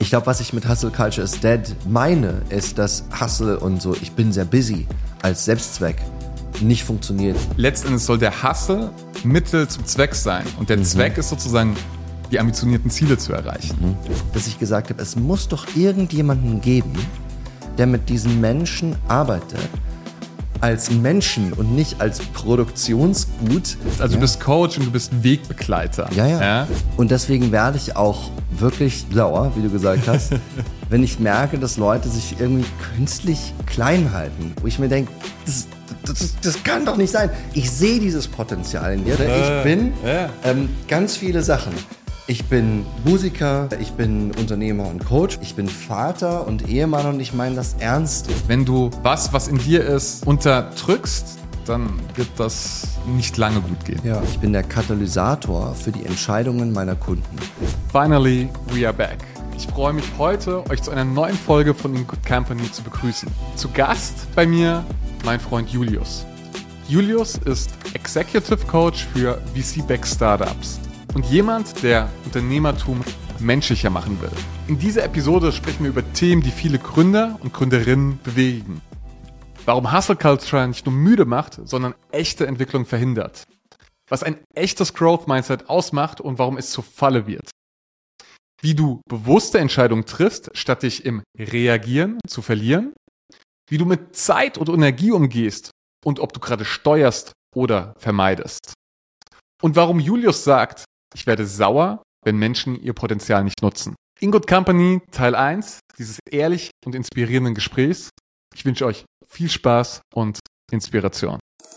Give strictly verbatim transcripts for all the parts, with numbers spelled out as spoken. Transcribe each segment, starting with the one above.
Ich glaube, was ich mit Hustle Culture is Dead meine, ist, dass Hustle und so, ich bin sehr busy, als Selbstzweck nicht funktioniert. Letztendlich soll der Hustle Mittel zum Zweck sein. Und der mhm. Zweck ist sozusagen, die ambitionierten Ziele zu erreichen. Mhm. Dass ich gesagt habe, es muss doch irgendjemanden geben, der mit diesen Menschen arbeitet, als Menschen und nicht als Produktionsgut. Also ja. Du bist Coach und du bist Wegbegleiter. Ja, ja, ja. Und deswegen werde ich auch wirklich sauer, wie du gesagt hast, wenn ich merke, dass Leute sich irgendwie künstlich klein halten. Wo ich mir denke, das, das, das kann doch nicht sein. Ich sehe dieses Potenzial in dir. Ich bin ja. ähm, ganz viele Sachen. Ich bin Musiker, ich bin Unternehmer und Coach, ich bin Vater und Ehemann und ich meine das ernst. Wenn du was, was in dir ist, unterdrückst, dann wird das nicht lange gut gehen. Ja. Ich bin der Katalysator für die Entscheidungen meiner Kunden. Finally, we are back. Ich freue mich heute, euch zu einer neuen Folge von In Good Company zu begrüßen. Zu Gast bei mir mein Freund Julius. Julius ist Executive Coach für V C-Backed Startups. Und jemand, der Unternehmertum menschlicher machen will. In dieser Episode sprechen wir über Themen, die viele Gründer und Gründerinnen bewegen. Warum Hustle Culture nicht nur müde macht, sondern echte Entwicklung verhindert. Was ein echtes Growth Mindset ausmacht und warum es zur Falle wird. Wie du bewusste Entscheidungen triffst, statt dich im Reagieren zu verlieren. Wie du mit Zeit und Energie umgehst und ob du gerade steuerst oder vermeidest. Und warum Julius sagt, ich werde sauer, wenn Menschen ihr Potenzial nicht nutzen. In Good Company, Teil eins dieses ehrlich und inspirierenden Gesprächs. Ich wünsche euch viel Spaß und Inspiration.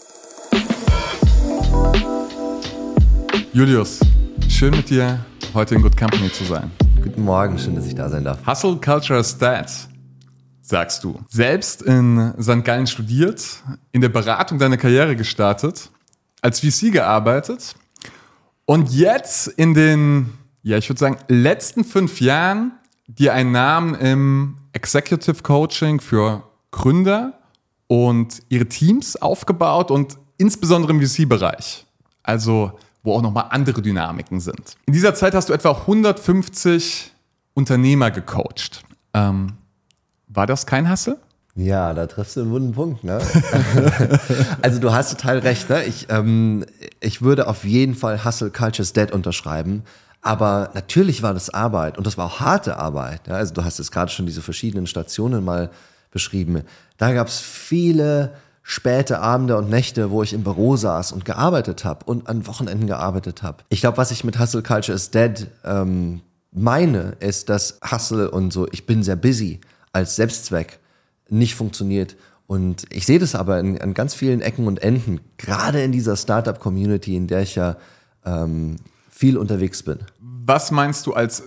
Julius, schön mit dir heute in Good Company zu sein. Guten Morgen, schön, dass ich da sein darf. Hustle Culture is Dead, sagst du. Selbst in Sankt Gallen studiert, in der Beratung deiner Karriere gestartet, als V C gearbeitet. Und jetzt in den, ja, ich würde sagen, letzten fünf Jahren dir einen Namen im Executive Coaching für Gründer und ihre Teams aufgebaut und insbesondere im V C-Bereich. Also, wo auch nochmal andere Dynamiken sind. In dieser Zeit hast du etwa hundertfünfzig Unternehmer gecoacht. Ähm, war das kein Hustle? Ja, da triffst du einen wunden Punkt, ne? Also du hast total recht, ne? Ich, ähm, ich würde auf jeden Fall Hustle Culture is Dead unterschreiben, aber natürlich war das Arbeit und das war auch harte Arbeit. Ja? Also du hast jetzt gerade schon diese verschiedenen Stationen mal beschrieben. Da gab es viele späte Abende und Nächte, wo ich im Büro saß und gearbeitet habe und an Wochenenden gearbeitet habe. Ich glaube, was ich mit Hustle Culture is Dead ähm, meine, ist, dass Hustle und so, ich bin sehr busy als Selbstzweck nicht funktioniert. Und ich sehe das aber in, an ganz vielen Ecken und Enden, gerade in dieser Startup-Community, in der ich ja ähm, viel unterwegs bin. Was meinst du als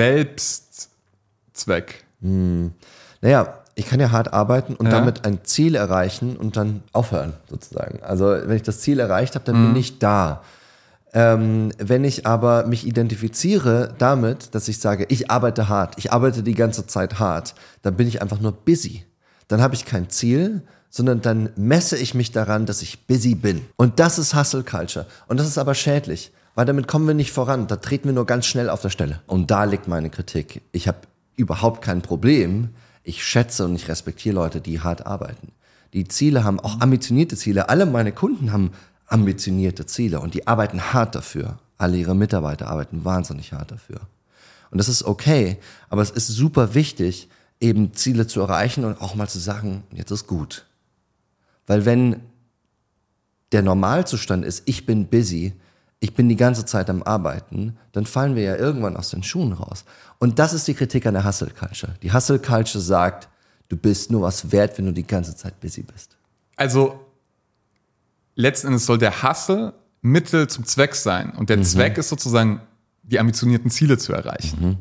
Selbstzweck? Hm. Naja, ich kann ja hart arbeiten und ja. damit ein Ziel erreichen und dann aufhören, sozusagen. Also wenn ich das Ziel erreicht habe, dann mhm. bin ich da. Ähm, wenn ich aber mich identifiziere damit, dass ich sage, ich arbeite hart, ich arbeite die ganze Zeit hart, dann bin ich einfach nur busy. Dann habe ich kein Ziel, sondern dann messe ich mich daran, dass ich busy bin. Und das ist Hustle Culture. Und das ist aber schädlich, weil damit kommen wir nicht voran. Da treten wir nur ganz schnell auf der Stelle. Und da liegt meine Kritik. Ich habe überhaupt kein Problem. Ich schätze und ich respektiere Leute, die hart arbeiten. Die Ziele haben auch ambitionierte Ziele. Alle meine Kunden haben ambitionierte Ziele und die arbeiten hart dafür. Alle ihre Mitarbeiter arbeiten wahnsinnig hart dafür. Und das ist okay, aber es ist super wichtig, eben Ziele zu erreichen und auch mal zu sagen, jetzt ist gut. Weil wenn der Normalzustand ist, ich bin busy, ich bin die ganze Zeit am Arbeiten, dann fallen wir ja irgendwann aus den Schuhen raus. Und das ist die Kritik an der Hustle Culture. Die Hustle Culture sagt, du bist nur was wert, wenn du die ganze Zeit busy bist. Also letzten Endes soll der Hustle Mittel zum Zweck sein. Und der mhm. Zweck ist sozusagen, die ambitionierten Ziele zu erreichen. Mhm.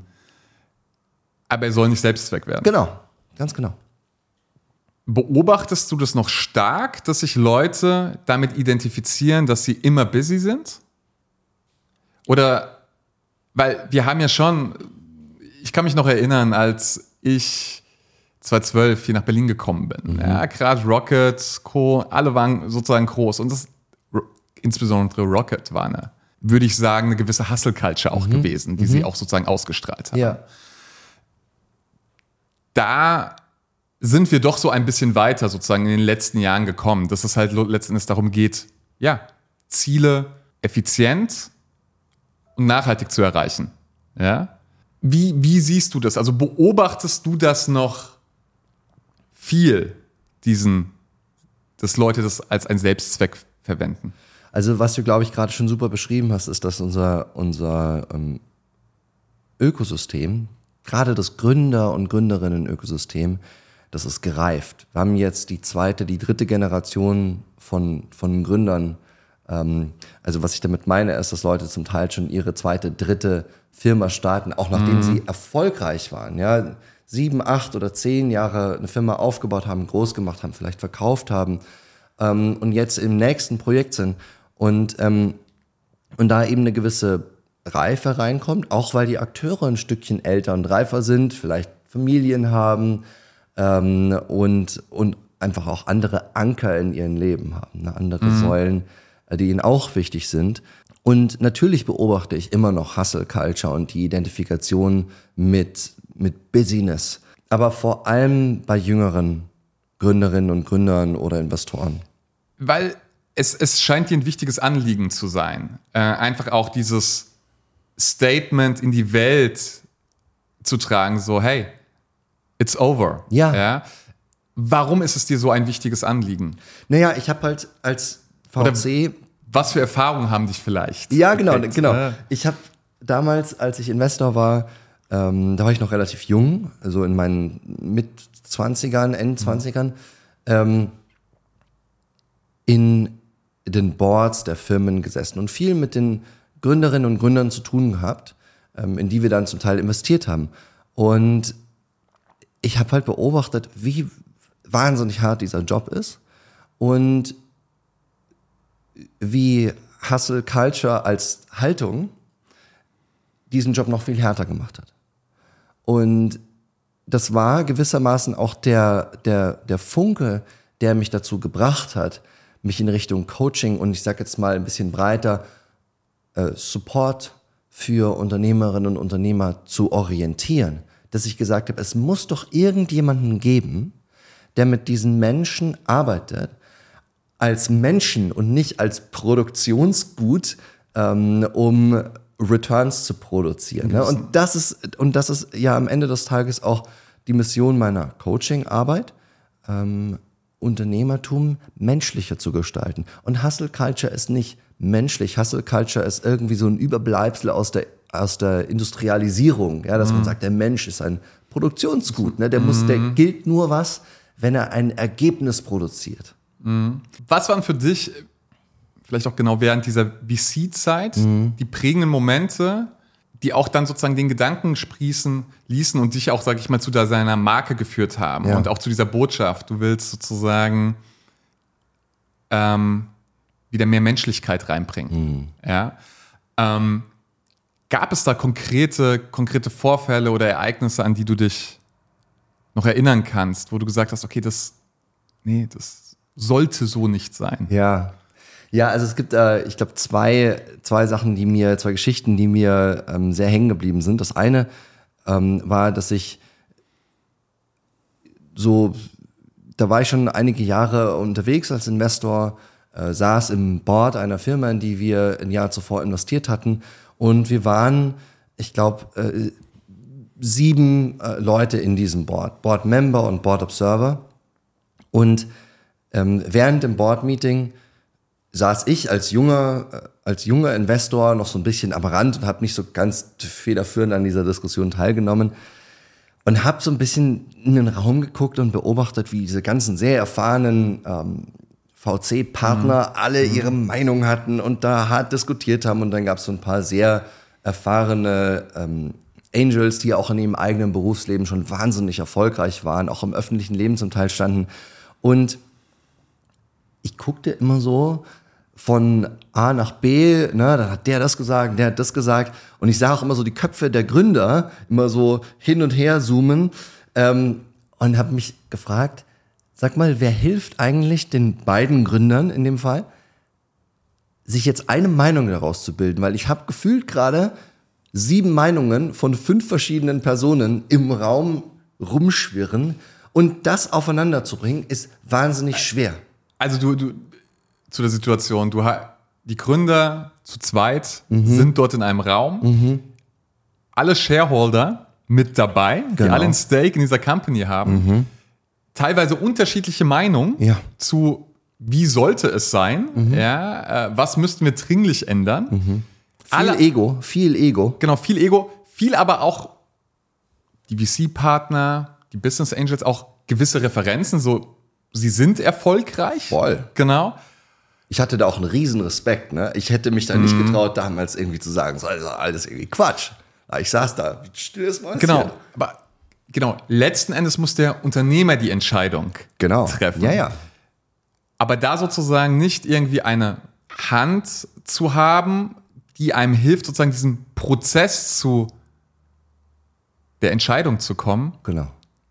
Aber er soll nicht Selbstzweck werden. Genau, ganz genau. Beobachtest du das noch stark, dass sich Leute damit identifizieren, dass sie immer busy sind? Oder, weil wir haben ja schon, ich kann mich noch erinnern, als ich zweitausendzwölf hier nach Berlin gekommen bin. Mhm. Ja, gerade Rocket, Co., alle waren sozusagen groß. Und das, insbesondere Rocket war eine, würde ich sagen, eine gewisse Hustle-Culture auch mhm. gewesen, die mhm. sie auch sozusagen ausgestrahlt haben. Ja. da sind wir doch so ein bisschen weiter sozusagen in den letzten Jahren gekommen, dass es halt letzten Endes darum geht, ja, Ziele effizient und nachhaltig zu erreichen. Ja? Wie, wie siehst du das? Also beobachtest du das noch viel, diesen, dass Leute das als einen Selbstzweck verwenden? Also was du, glaube ich, gerade schon super beschrieben hast, ist, dass unser, unser ähm, Ökosystem, gerade das Gründer- und Gründerinnen-Ökosystem, das ist gereift. Wir haben jetzt die zweite, die dritte Generation von, von Gründern. Ähm, also was ich damit meine, ist, dass Leute zum Teil schon ihre zweite, dritte Firma starten, auch nachdem mhm. sie erfolgreich waren. Ja, sieben, acht oder zehn Jahre eine Firma aufgebaut haben, groß gemacht haben, vielleicht verkauft haben ähm, und jetzt im nächsten Projekt sind. Und, ähm, und da eben eine gewisse Reife reinkommt, auch weil die Akteure ein Stückchen älter und reifer sind, vielleicht Familien haben, Ähm, und, und einfach auch andere Anker in ihrem Leben haben, ne? andere mhm. Säulen, die ihnen auch wichtig sind. Und natürlich beobachte ich immer noch Hustle Culture und die Identifikation mit, mit Busyness, aber vor allem bei jüngeren Gründerinnen und Gründern oder Investoren. Weil es, es scheint dir ein wichtiges Anliegen zu sein, äh, einfach auch dieses Statement in die Welt zu tragen, so hey, it's over. Ja. ja. Warum ist es dir so ein wichtiges Anliegen? Naja, ich habe halt als V C... Oder was für Erfahrungen haben dich vielleicht? Ja, genau, gekriegt? genau. Ja. Ich habe damals, als ich Investor war, ähm, da war ich noch relativ jung, also in meinen Mit-Zwanzigern, End-Zwanzigern, mhm. ähm, in den Boards der Firmen gesessen und viel mit den Gründerinnen und Gründern zu tun gehabt, ähm, in die wir dann zum Teil investiert haben. Und ich habe halt beobachtet, wie wahnsinnig hart dieser Job ist und wie Hustle Culture als Haltung diesen Job noch viel härter gemacht hat. Und das war gewissermaßen auch der, der, der Funke, der mich dazu gebracht hat, mich in Richtung Coaching und ich sage jetzt mal ein bisschen breiter äh, Support für Unternehmerinnen und Unternehmer zu orientieren. Dass ich gesagt habe, es muss doch irgendjemanden geben, der mit diesen Menschen arbeitet, als Menschen und nicht als Produktionsgut, ähm, um Returns zu produzieren. Ne? Und das ist, und das ist ja am Ende des Tages auch die Mission meiner Coaching-Arbeit, ähm, Unternehmertum menschlicher zu gestalten. Und Hustle Culture ist nicht menschlich. Hustle Culture ist irgendwie so ein Überbleibsel aus der aus der Industrialisierung, ja, dass mhm. man sagt, der Mensch ist ein Produktionsgut, ne? Der mhm. muss, der gilt nur was, wenn er ein Ergebnis produziert. Mhm. Was waren für dich, vielleicht auch genau während dieser V C-Zeit, mhm. die prägenden Momente, die auch dann sozusagen den Gedanken sprießen ließen und dich auch, sag ich mal, zu deiner Marke geführt haben ja. und auch zu dieser Botschaft, du willst sozusagen ähm, wieder mehr Menschlichkeit reinbringen. Mhm. Ja. Ähm, Gab es da konkrete, konkrete Vorfälle oder Ereignisse, an die du dich noch erinnern kannst, wo du gesagt hast, okay, das, nee, das sollte so nicht sein? Ja, ja, also es gibt, äh, ich glaube, zwei, zwei Sachen, die mir, zwei Geschichten, die mir ähm, sehr hängen geblieben sind. Das eine ähm, war, dass ich so, da war ich schon einige Jahre unterwegs als Investor, äh, saß im Board einer Firma, in die wir ein Jahr zuvor investiert hatten. Und wir waren, ich glaube, äh, sieben äh, Leute in diesem Board, Board Member und Board Observer. Und ähm, während dem Board Meeting saß ich als junger, äh, als junger Investor noch so ein bisschen am Rand und habe nicht so ganz federführend an dieser Diskussion teilgenommen und habe so ein bisschen in den Raum geguckt und beobachtet, wie diese ganzen sehr erfahrenen ähm, V C-Partner mhm. alle ihre Meinung hatten und da hart diskutiert haben. Und dann gab es so ein paar sehr erfahrene ähm, Angels, die auch in ihrem eigenen Berufsleben schon wahnsinnig erfolgreich waren, auch im öffentlichen Leben zum Teil standen. Und ich guckte immer so von A nach B, ne, dann hat der das gesagt, der hat das gesagt. Und ich sah auch immer so die Köpfe der Gründer immer so hin und her zoomen ähm, und habe mich gefragt, sag mal, wer hilft eigentlich den beiden Gründern in dem Fall, sich jetzt eine Meinung daraus zu bilden? Weil ich habe gefühlt gerade sieben Meinungen von fünf verschiedenen Personen im Raum rumschwirren. Und das aufeinander zu bringen, ist wahnsinnig schwer. Also du, du zu der Situation, du die Gründer zu zweit mhm. sind dort in einem Raum, mhm. alle Shareholder mit dabei, genau. die alle ein Stake in dieser Company haben, mhm. teilweise unterschiedliche Meinungen ja. zu, wie sollte es sein, mhm. ja, äh, was müssten wir dringlich ändern. Mhm. Viel alle, Ego, viel Ego. Genau, viel Ego, viel aber auch die V C-Partner, die Business Angels, auch gewisse Referenzen, so sie sind erfolgreich. Voll. Genau. Ich hatte da auch einen riesen Respekt, ne? Ich hätte mich da nicht mm. getraut, damals irgendwie zu sagen, so also alles irgendwie Quatsch. Ich saß da, wie still ist Mäuschen. Genau, aber genau, letzten Endes muss der Unternehmer die Entscheidung genau. treffen. Ja, ja. Aber da sozusagen nicht irgendwie eine Hand zu haben, die einem hilft, sozusagen diesen Prozess zu der Entscheidung zu kommen. Genau.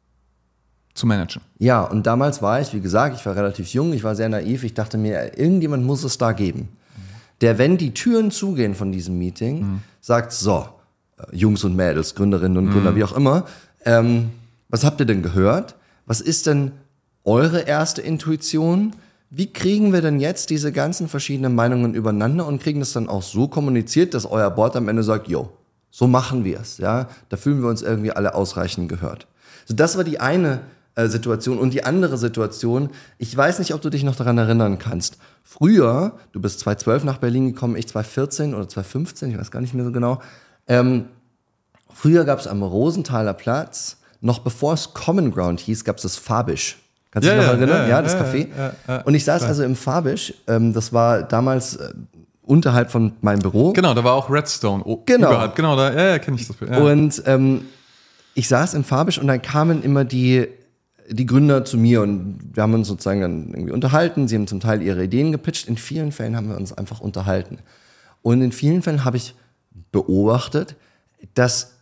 Zu managen. Ja, und damals war ich, wie gesagt, ich war relativ jung, ich war sehr naiv, ich dachte mir, irgendjemand muss es da geben, mhm. der, wenn die Türen zugehen von diesem Meeting, mhm. sagt, so, Jungs und Mädels, Gründerinnen und Gründer, mhm. wie auch immer, ähm, was habt ihr denn gehört? Was ist denn eure erste Intuition? Wie kriegen wir denn jetzt diese ganzen verschiedenen Meinungen übereinander und kriegen das dann auch so kommuniziert, dass euer Board am Ende sagt, jo, so machen wir es, ja, da fühlen wir uns irgendwie alle ausreichend gehört. So, das war die eine Situation. Und die andere Situation, ich weiß nicht, ob du dich noch daran erinnern kannst. Früher, du bist zweitausendzwölf nach Berlin gekommen, ich zweitausendvierzehn oder zweitausendfünfzehn, ich weiß gar nicht mehr so genau. Ähm, früher gab es am Rosenthaler Platz, noch bevor es Common Ground hieß, gab es das Fabisch. Kannst du ja, dich noch ja, erinnern? Ja, ja das ja, Café. Ja, ja, und ich saß ja. also im Fabisch, ähm, das war damals äh, unterhalb von meinem Büro. Genau, da war auch Redstone. Oh, genau. Überhalb. Genau, da ja, ja, kenne ich das. Ja. Und ähm, ich saß im Fabisch und dann kamen immer die die Gründer zu mir und wir haben uns sozusagen dann irgendwie unterhalten. Sie haben zum Teil ihre Ideen gepitcht. In vielen Fällen haben wir uns einfach unterhalten. Und in vielen Fällen habe ich beobachtet, dass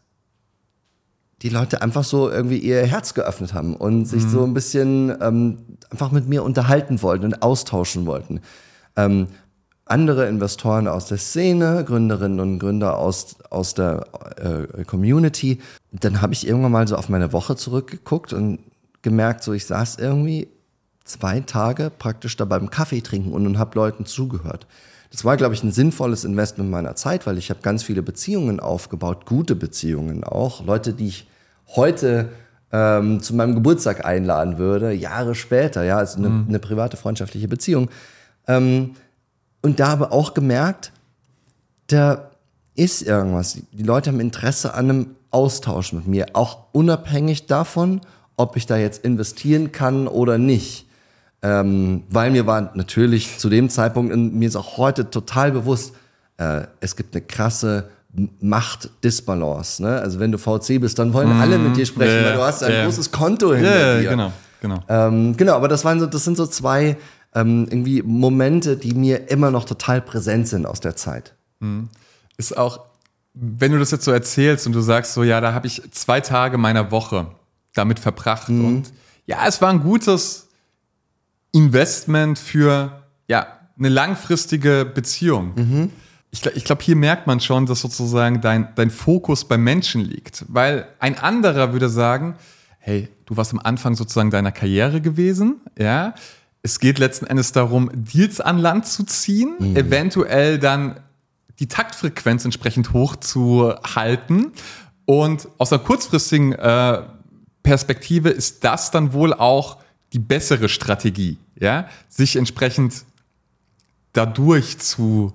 die Leute einfach so irgendwie ihr Herz geöffnet haben und sich mhm. so ein bisschen ähm, einfach mit mir unterhalten wollten und austauschen wollten. Ähm, andere Investoren aus der Szene, Gründerinnen und Gründer aus, aus der äh, Community. Dann habe ich irgendwann mal so auf meine Woche zurückgeguckt und gemerkt, so ich saß irgendwie zwei Tage praktisch da beim Kaffee trinken und, und habe Leuten zugehört. Das war, glaube ich, ein sinnvolles Investment meiner Zeit, weil ich habe ganz viele Beziehungen aufgebaut, gute Beziehungen auch. Leute, die ich heute ähm, zu meinem Geburtstag einladen würde, Jahre später, ja, also eine, mhm. eine private, freundschaftliche Beziehung. Ähm, und da habe auch gemerkt, da ist irgendwas. Die Leute haben Interesse an einem Austausch mit mir, auch unabhängig davon, ob ich da jetzt investieren kann oder nicht. Ähm, weil mir war natürlich zu dem Zeitpunkt, und mir ist auch heute total bewusst, äh, es gibt eine krasse Machtdisbalance. Ne? Also wenn du V C bist, dann wollen mm, alle mit dir sprechen, yeah, weil du hast ein yeah. großes Konto hinter yeah, dir. Genau, genau. Ähm, genau, aber das waren so, das sind so zwei ähm, irgendwie Momente, die mir immer noch total präsent sind aus der Zeit. Ist auch, wenn du das jetzt so erzählst und du sagst so, ja, da habe ich zwei Tage meiner Woche damit verbracht. Mhm. Und ja, es war ein gutes Investment für ja, eine langfristige Beziehung. Mhm. Ich, ich glaube, hier merkt man schon, dass sozusagen dein, dein Fokus beim Menschen liegt. Weil ein anderer würde sagen, hey, du warst am Anfang sozusagen deiner Karriere gewesen. Ja, es geht letzten Endes darum, Deals an Land zu ziehen, mhm. eventuell dann die Taktfrequenz entsprechend hoch zu halten. Und aus einer kurzfristigen äh, Perspektive ist das dann wohl auch die bessere Strategie, ja, sich entsprechend dadurch zu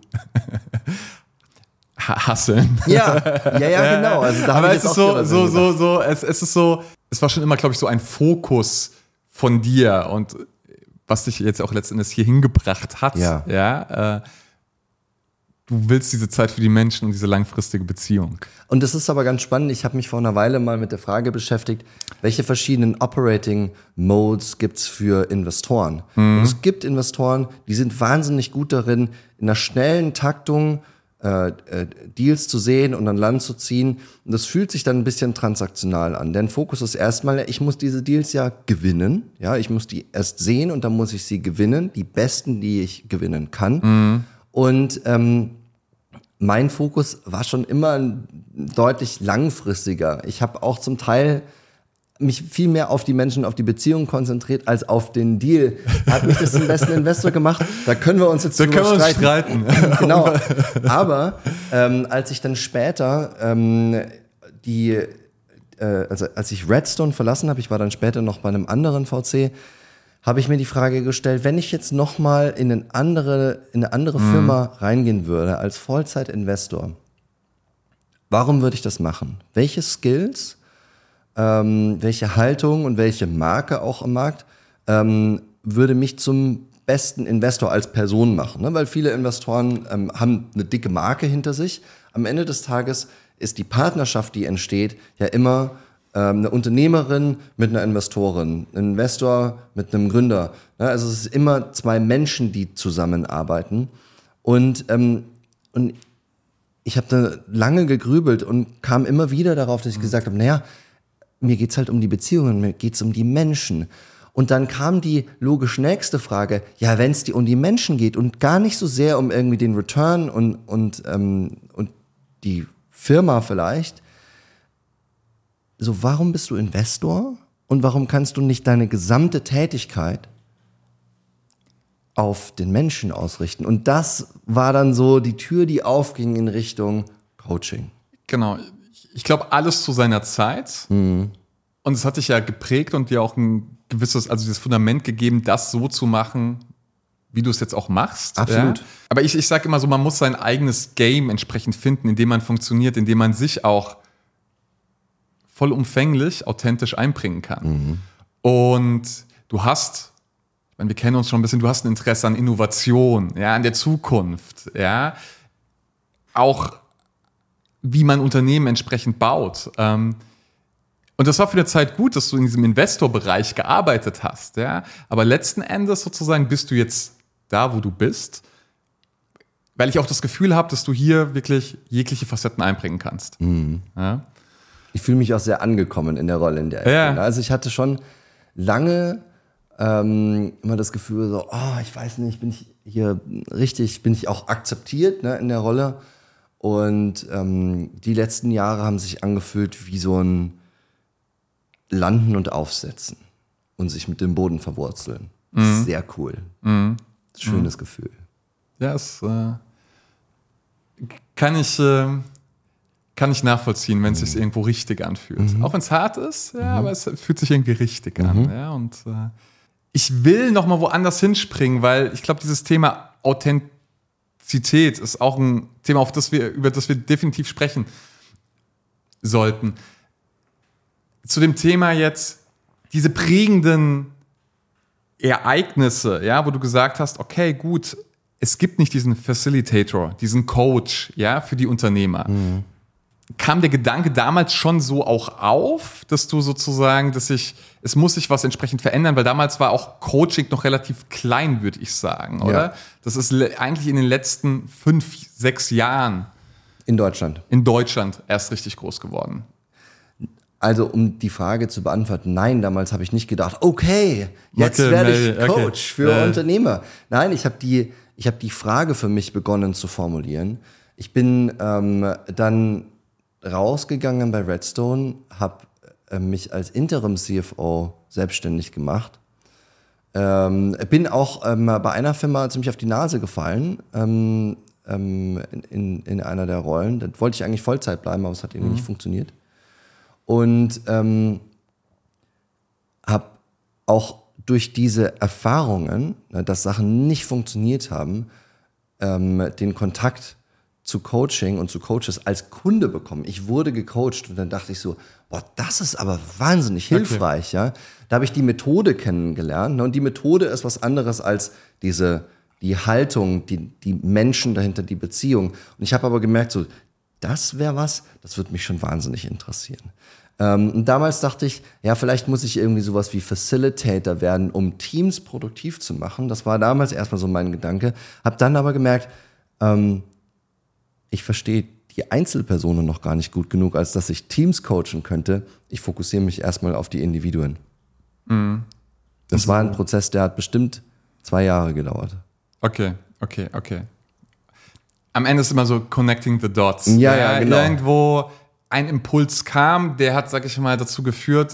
hasseln. Ja, ja, ja, genau. Also da aber es ist so, so, so, so, es, es ist so, es war schon immer, glaube ich, so ein Fokus von dir und was dich jetzt auch letztendlich hier hingebracht hat, ja, ja äh, du willst diese Zeit für die Menschen und diese langfristige Beziehung. Und das ist aber ganz spannend. Ich habe mich vor einer Weile mal mit der Frage beschäftigt, welche verschiedenen Operating Modes gibt's für Investoren? Mhm. Und es gibt Investoren, die sind wahnsinnig gut darin, in einer schnellen Taktung äh, äh, Deals zu sehen und an Land zu ziehen. Und das fühlt sich dann ein bisschen transaktional an. Denn Fokus ist erstmal, ich muss diese Deals ja gewinnen. Ja, ich muss die erst sehen und dann muss ich sie gewinnen. Die besten, die ich gewinnen kann. Mhm. Und ähm, mein Fokus war schon immer deutlich langfristiger. Ich habe auch zum Teil mich viel mehr auf die Menschen, auf die Beziehung konzentriert, als auf den Deal. Hat mich das zum besten Investor gemacht? Da können wir uns jetzt da drüber können wir uns streiten. streiten. Genau. Aber ähm, als ich dann später ähm, die, äh, also als ich Redstone verlassen habe, ich war dann später noch bei einem anderen V C, habe ich mir die Frage gestellt, wenn ich jetzt nochmal in eine andere, in eine andere mhm. Firma reingehen würde, als Vollzeitinvestor, warum würde ich das machen? Welche Skills, ähm, welche Haltung und welche Marke auch im Markt ähm, würde mich zum besten Investor als Person machen? Ne? Weil viele Investoren ähm, haben eine dicke Marke hinter sich. Am Ende des Tages ist die Partnerschaft, die entsteht, ja immer ähm, eine Unternehmerin mit einer Investorin, ein Investor mit einem Gründer. Ne? Also es ist immer zwei Menschen, die zusammenarbeiten. Und, ähm, und ich habe da lange gegrübelt und kam immer wieder darauf, dass ich mhm. gesagt habe, naja, mir geht's halt um die Beziehungen, mir geht's um die Menschen. Und dann kam die logisch nächste Frage, ja, wenn es dir um die Menschen geht und gar nicht so sehr um irgendwie den Return und, und, ähm, und die Firma vielleicht, so warum bist du Investor und warum kannst du nicht deine gesamte Tätigkeit auf den Menschen ausrichten? Und das war dann so die Tür, die aufging in Richtung Coaching. Genau. Ich glaube, alles zu seiner Zeit. Mhm. Und es hat dich ja geprägt und dir auch ein gewisses, also das Fundament gegeben, das so zu machen, wie du es jetzt auch machst. Absolut. Ja? Aber ich, ich sage immer so, man muss sein eigenes Game entsprechend finden, in dem man funktioniert, in dem man sich auch vollumfänglich, authentisch einbringen kann. Mhm. Und du hast, ich meine, wir kennen uns schon ein bisschen, du hast ein Interesse an Innovation, ja, an der Zukunft, ja, auch wie man Unternehmen entsprechend baut. Und das war für eine Zeit gut, dass du in diesem Investorbereich gearbeitet hast. Ja? Aber letzten Endes sozusagen bist du jetzt da, wo du bist, weil ich auch das Gefühl habe, dass du hier wirklich jegliche Facetten einbringen kannst. Mhm. Ja? Ich fühle mich auch sehr angekommen in der Rolle, in der ich ja. bin. Also ich hatte schon lange ähm, immer das Gefühl, so, oh, ich weiß nicht, bin ich hier richtig, bin ich auch akzeptiert, ne, in der Rolle. Und ähm, die letzten Jahre haben sich angefühlt wie so ein Landen und Aufsetzen und sich mit dem Boden verwurzeln. Mhm. Sehr cool. Mhm. Schönes mhm. Gefühl. Ja, es äh, kann ich äh, kann ich nachvollziehen, wenn es mhm. sich irgendwo richtig anfühlt. Mhm. Auch wenn es hart ist, ja, mhm. aber es fühlt sich irgendwie richtig mhm. an. Ja, und äh, ich will noch mal woanders hinspringen, weil ich glaube, dieses Thema Authentizität ist auch ein Thema, auf das wir, über das wir definitiv sprechen sollten. Zu dem Thema jetzt diese prägenden Ereignisse, ja, wo du gesagt hast, okay, gut, es gibt nicht diesen Facilitator, diesen Coach, ja, für die Unternehmer. Mhm. Kam der Gedanke damals schon so auch auf, dass du sozusagen, dass ich, es muss sich was entsprechend verändern, weil damals war auch Coaching noch relativ klein, würde ich sagen, oder? Ja. Das ist eigentlich in den letzten fünf, sechs Jahren in Deutschland. In Deutschland erst richtig groß geworden. Also um die Frage zu beantworten, nein, damals habe ich nicht gedacht, okay, jetzt okay, werde ich Coach okay. für äh. Unternehmer. Nein, ich habe die, ich habe die Frage für mich begonnen zu formulieren. Ich bin ähm, dann rausgegangen bei Redstone, habe äh, mich als Interim-C F O selbstständig gemacht. Ähm, bin auch ähm, bei einer Firma ziemlich auf die Nase gefallen, ähm, ähm, in, in einer der Rollen. Da wollte ich eigentlich Vollzeit bleiben, aber es hat irgendwie mhm. nicht funktioniert. Und ähm, habe auch durch diese Erfahrungen, dass Sachen nicht funktioniert haben, ähm, den Kontakt zu Coaching und zu Coaches als Kunde bekommen. Ich wurde gecoacht und dann dachte ich so, boah, das ist aber wahnsinnig hilfreich. Okay. Ja? Da habe ich die Methode kennengelernt. Und die Methode ist was anderes als diese, die Haltung, die, die Menschen dahinter, die Beziehung. Und ich habe aber gemerkt, so, das wäre was, das würde mich schon wahnsinnig interessieren. Ähm, und damals dachte ich, ja, vielleicht muss ich irgendwie sowas wie Facilitator werden, um Teams produktiv zu machen. Das war damals erstmal so mein Gedanke. Hab dann aber gemerkt, ähm, ich verstehe die Einzelpersonen noch gar nicht gut genug, als dass ich Teams coachen könnte. Ich fokussiere mich erstmal auf die Individuen. Mhm. Das war ein Prozess, der hat bestimmt zwei Jahre gedauert. Okay, okay, okay. Am Ende ist immer so connecting the dots. Ja, ja, genau. Irgendwo ein Impuls kam, der hat, sag ich mal, dazu geführt,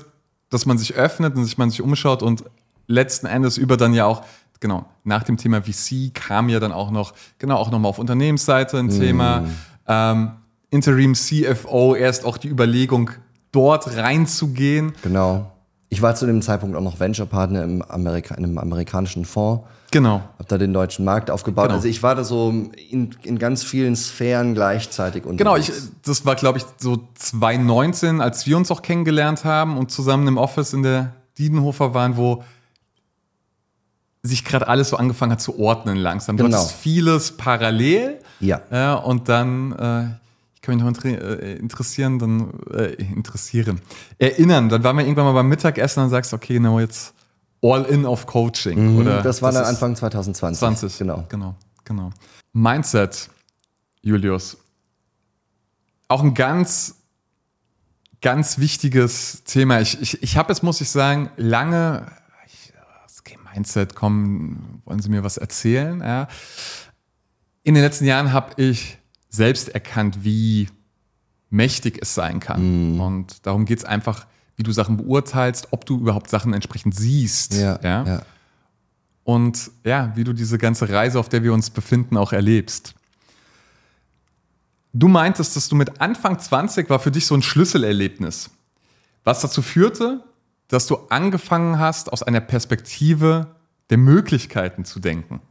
dass man sich öffnet und sich man sich umschaut und letzten Endes über dann ja auch, genau, nach dem Thema V C kam ja dann auch noch, genau, auch nochmal auf Unternehmensseite ein mm. Thema, ähm, Interim C F O, erst auch die Überlegung, dort reinzugehen. Genau. Ich war zu dem Zeitpunkt auch noch Venture-Partner im Amerika- in einem amerikanischen Fonds. Genau. Hab da den deutschen Markt aufgebaut. Genau. Also ich war da so in, in ganz vielen Sphären gleichzeitig unterwegs. Genau, ich, das war, glaube ich, so zwanzig neunzehn, als wir uns auch kennengelernt haben und zusammen im Office in der Diedenhofer waren, wo sich gerade alles so angefangen hat zu ordnen langsam. Dort Genau. ist vieles parallel. Ja. ja und dann, äh, ich kann mich noch interessieren, dann äh, interessieren. Erinnern, dann waren wir irgendwann mal beim Mittagessen und dann sagst du, okay, genau, jetzt all in auf Coaching. Mhm, oder das war das dann Anfang zwanzig zwanzig. zwanzig, genau. Genau, genau. Mindset, Julius. Auch ein ganz, ganz wichtiges Thema. Ich, ich, ich habe jetzt, muss ich sagen, lange, ich, okay, Mindset, komm, wollen Sie mir was erzählen? Ja. In den letzten Jahren habe ich selbst erkannt, wie mächtig es sein kann. Mm. Und darum geht es einfach, wie du Sachen beurteilst, ob du überhaupt Sachen entsprechend siehst. Ja, ja? ja. Und ja, wie du diese ganze Reise, auf der wir uns befinden, auch erlebst. Du meintest, dass du mit Anfang zwanzig war für dich so ein Schlüsselerlebnis, was dazu führte, dass du angefangen hast, aus einer Perspektive der Möglichkeiten zu denken.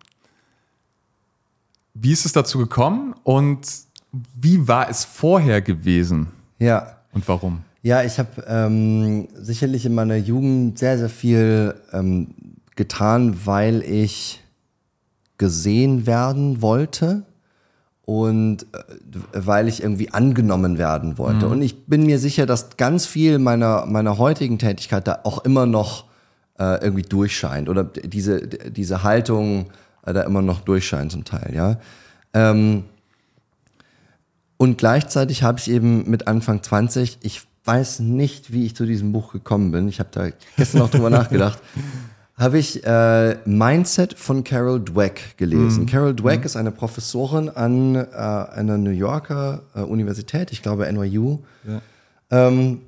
Wie ist es dazu gekommen und wie war es vorher gewesen? Ja. Und warum? Ja, ich habe ähm, sicherlich in meiner Jugend sehr, sehr viel ähm, getan, weil ich gesehen werden wollte und äh, weil ich irgendwie angenommen werden wollte. Mhm. Und ich bin mir sicher, dass ganz viel meiner, meiner heutigen Tätigkeit da auch immer noch äh, irgendwie durchscheint oder diese, diese Haltung da immer noch durchscheint zum Teil, ja. Ähm, und gleichzeitig habe ich eben mit Anfang zwanzig, ich weiß nicht, wie ich zu diesem Buch gekommen bin, ich habe da gestern auch drüber nachgedacht, habe ich äh, Mindset von Carol Dweck gelesen. Mhm. Carol Dweck mhm. ist eine Professorin an äh, einer New Yorker äh, Universität, ich glaube N Y U. Ja. Ähm,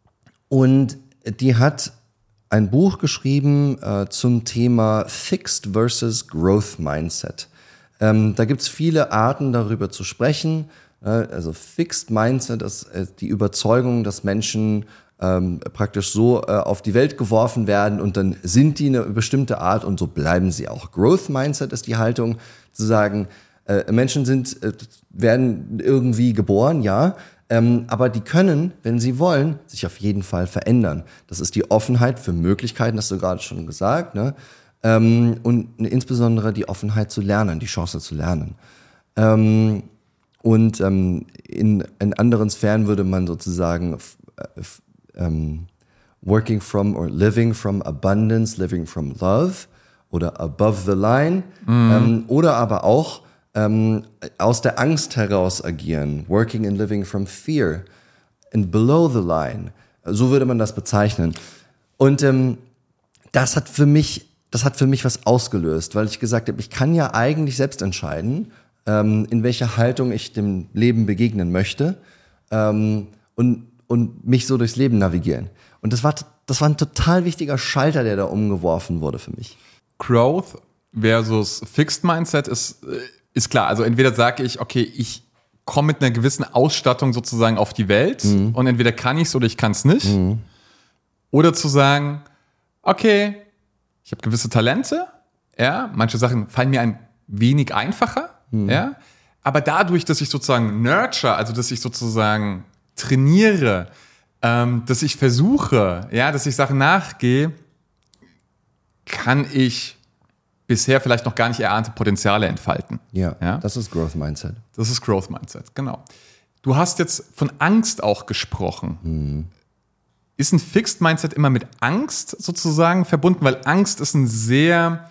und die hat ein Buch geschrieben äh, zum Thema Fixed versus Growth Mindset. Ähm, da gibt's viele Arten, darüber zu sprechen. Äh, also Fixed Mindset ist äh, die Überzeugung, dass Menschen ähm, praktisch so äh, auf die Welt geworfen werden und dann sind die eine bestimmte Art und so bleiben sie auch. Growth Mindset ist die Haltung, zu sagen, äh, Menschen sind, äh, werden irgendwie geboren, ja, Ähm, aber die können, wenn sie wollen, sich auf jeden Fall verändern. Das ist die Offenheit für Möglichkeiten, hast du gerade schon gesagt, ne? Ähm, und insbesondere die Offenheit zu lernen, die Chance zu lernen. Ähm, und ähm, in, in anderen Sphären würde man sozusagen f- f- ähm, working from or living from abundance, living from love oder above the line mhm. ähm, oder aber auch Ähm, aus der Angst heraus agieren, working and living from fear and below the line, so würde man das bezeichnen. Und ähm, das hat für mich, das hat für mich was ausgelöst, weil ich gesagt habe, ich kann ja eigentlich selbst entscheiden, ähm, in welcher Haltung ich dem Leben begegnen möchte ähm, und und mich so durchs Leben navigieren. Und das war das war ein total wichtiger Schalter, der da umgeworfen wurde für mich. Growth versus Fixed Mindset ist Ist klar, also entweder sage ich, okay, ich komme mit einer gewissen Ausstattung sozusagen auf die Welt mhm. und entweder kann ich es oder ich kann es nicht. Mhm. Oder zu sagen, okay, ich habe gewisse Talente, ja, manche Sachen fallen mir ein wenig einfacher, mhm. ja, aber dadurch, dass ich sozusagen nurture, also dass ich sozusagen trainiere, ähm, dass ich versuche, ja, dass ich Sachen nachgehe, kann ich bisher vielleicht noch gar nicht erahnte Potenziale entfalten. Ja, ja, das ist Growth Mindset. Das ist Growth Mindset, genau. Du hast jetzt von Angst auch gesprochen. Mhm. Ist ein Fixed Mindset immer mit Angst sozusagen verbunden? Weil Angst ist ein sehr,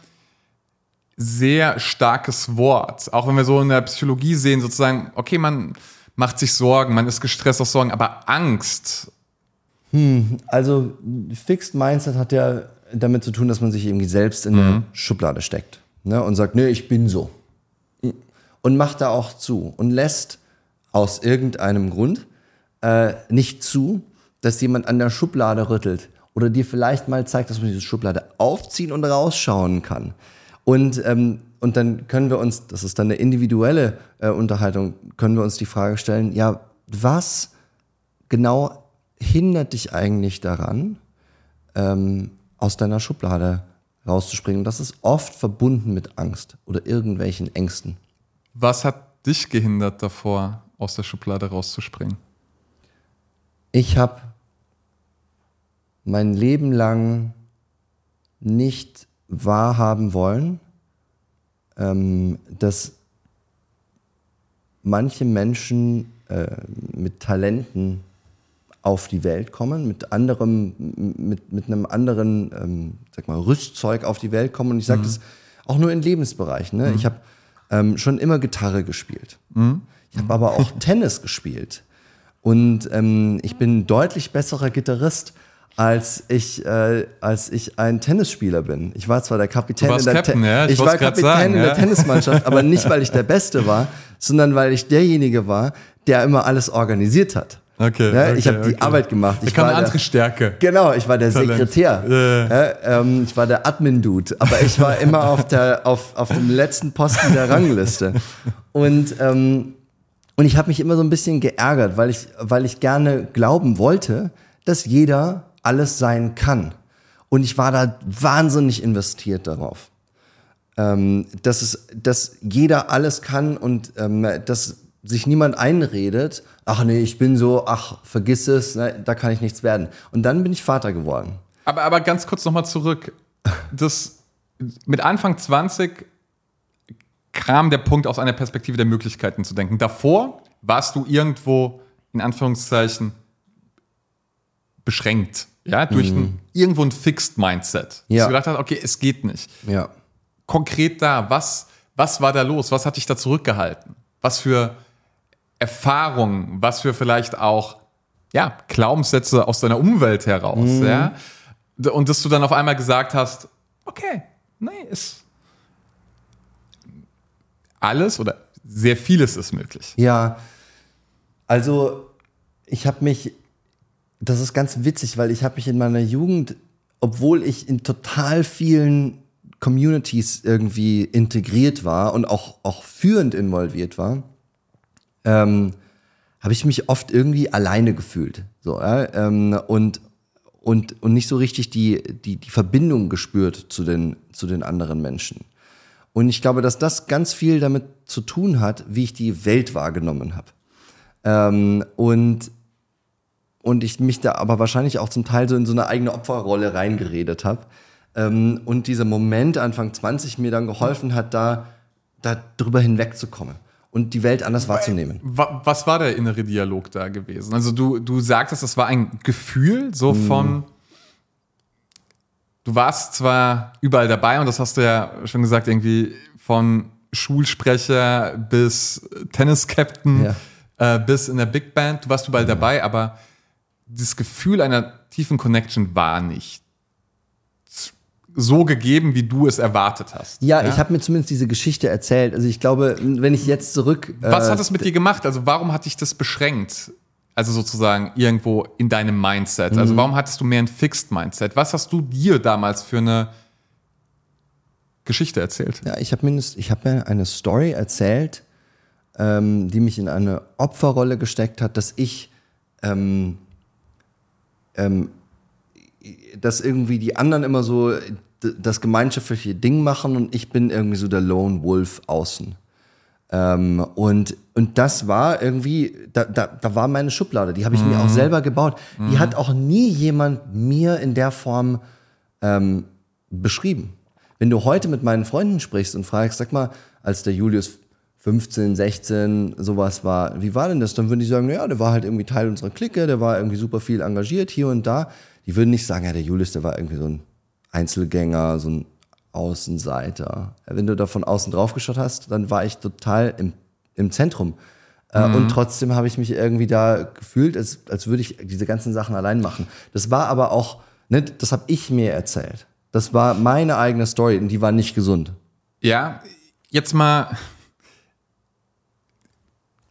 sehr starkes Wort. Auch wenn wir so in der Psychologie sehen, sozusagen, okay, man macht sich Sorgen, man ist gestresst aus Sorgen, aber Angst. Hm, also Fixed Mindset hat ja damit zu tun, dass man sich irgendwie selbst in eine mhm. Schublade steckt, ne, und sagt, nee, ich bin so. Und macht da auch zu und lässt aus irgendeinem Grund äh, nicht zu, dass jemand an der Schublade rüttelt oder dir vielleicht mal zeigt, dass man diese Schublade aufziehen und rausschauen kann. Und, ähm, und dann können wir uns, das ist dann eine individuelle äh, Unterhaltung, können wir uns die Frage stellen, ja, was genau hindert dich eigentlich daran, ähm, aus deiner Schublade rauszuspringen? Und das ist oft verbunden mit Angst oder irgendwelchen Ängsten. Was hat dich gehindert davor, aus der Schublade rauszuspringen? Ich habe mein Leben lang nicht wahrhaben wollen, ähm, dass manche Menschen äh, mit Talenten auf die Welt kommen, mit anderem, mit, mit einem anderen, ähm, sag mal, Rüstzeug auf die Welt kommen. Und ich sage mhm. das auch nur in Lebensbereichen. Ne? Mhm. Ich habe ähm, schon immer Gitarre gespielt. Mhm. Ich habe aber auch Tennis gespielt. Und ähm, ich bin ein deutlich besserer Gitarrist, als ich, äh, als ich ein Tennisspieler bin. Ich war zwar der Kapitän in der, Captain, Te- ja? ich ich war Kapitän sagen, in ja? der Tennismannschaft, aber nicht, weil ich der Beste war, sondern weil ich derjenige war, der immer alles organisiert hat. Okay, ja, okay, ich habe die okay. Arbeit gemacht. Ich da kam war eine andere der, Stärke. Genau, ich war der Talent. Sekretär. Yeah. Ja, ähm, ich war der Admin-Dude, aber ich war immer auf, der, auf, auf dem letzten Posten der Rangliste. Und, ähm, und ich habe mich immer so ein bisschen geärgert, weil ich, weil ich gerne glauben wollte, dass jeder alles sein kann. Und ich war da wahnsinnig investiert darauf. Ähm, dass, es, dass jeder alles kann und ähm, dass sich niemand einredet, ach nee, ich bin so, ach, vergiss es, ne, da kann ich nichts werden. Und dann bin ich Vater geworden. Aber, aber ganz kurz nochmal zurück. Das, mit Anfang zwanzig kam der Punkt, aus einer Perspektive der Möglichkeiten zu denken. Davor warst du irgendwo, in Anführungszeichen, beschränkt. Ja, durch mhm. ein, irgendwo ein Fixed Mindset. Ja. Dass du gedacht hast, okay, es geht nicht. Ja. Konkret da, was, was war da los? Was hat dich da zurückgehalten? Was für Erfahrungen, was für vielleicht auch ja, Glaubenssätze aus deiner Umwelt heraus, mhm. ja? Und dass du dann auf einmal gesagt hast, okay, nee, ist alles oder sehr vieles ist möglich. Ja, also ich habe mich, das ist ganz witzig, weil ich habe mich in meiner Jugend, obwohl ich in total vielen Communities irgendwie integriert war und auch, auch führend involviert war, ähm, habe ich mich oft irgendwie alleine gefühlt. So, ja, ähm, und, und, und nicht so richtig die, die, die Verbindung gespürt zu den, zu den anderen Menschen. Und ich glaube, dass das ganz viel damit zu tun hat, wie ich die Welt wahrgenommen habe. Ähm, und, und ich mich da aber wahrscheinlich auch zum Teil so in so eine eigene Opferrolle reingeredet habe. Ähm, und dieser Moment Anfang zwanzig mir dann geholfen hat, da, da drüber hinwegzukommen und die Welt anders wahrzunehmen. Was war der innere Dialog da gewesen? Also du, du sagtest, das war ein Gefühl so von, mm. du warst zwar überall dabei und das hast du ja schon gesagt, irgendwie von Schulsprecher bis Tennis-Captain ja. äh, bis in der Big Band, du warst überall ja. dabei, aber das Gefühl einer tiefen Connection war nicht so gegeben, wie du es erwartet hast. Ja, ja? Ich habe mir zumindest diese Geschichte erzählt. Also ich glaube, wenn ich jetzt zurück... Was äh, hat es mit dir gemacht? Also warum hat dich das beschränkt? Also sozusagen irgendwo in deinem Mindset. Also warum hattest du mehr ein Fixed Mindset? Was hast du dir damals für eine Geschichte erzählt? Ja, ich habe mir, ich hab mir eine Story erzählt, ähm, die mich in eine Opferrolle gesteckt hat, dass ich... Ähm, ähm, dass irgendwie die anderen immer so das gemeinschaftliche Ding machen und ich bin irgendwie so der Lone Wolf außen. Ähm, und, und das war irgendwie, da, da, da war meine Schublade, die habe ich mhm. mir auch selber gebaut. Mhm. Die hat auch nie jemand mir in der Form ähm, beschrieben. Wenn du heute mit meinen Freunden sprichst und fragst, sag mal, als der Julius fünfzehn, sechzehn, sowas war, wie war denn das? Dann würden die sagen, ja, der war halt irgendwie Teil unserer Clique, der war irgendwie super viel engagiert hier und da. Die würden nicht sagen, ja, der Julius, der war irgendwie so ein Einzelgänger, so ein Außenseiter. Wenn du da von außen drauf geschaut hast, dann war ich total im, im Zentrum. Mhm. Und trotzdem habe ich mich irgendwie da gefühlt, als, als würde ich diese ganzen Sachen allein machen. Das war aber auch, ne, das habe ich mir erzählt. Das war meine eigene Story und die war nicht gesund. Ja, jetzt mal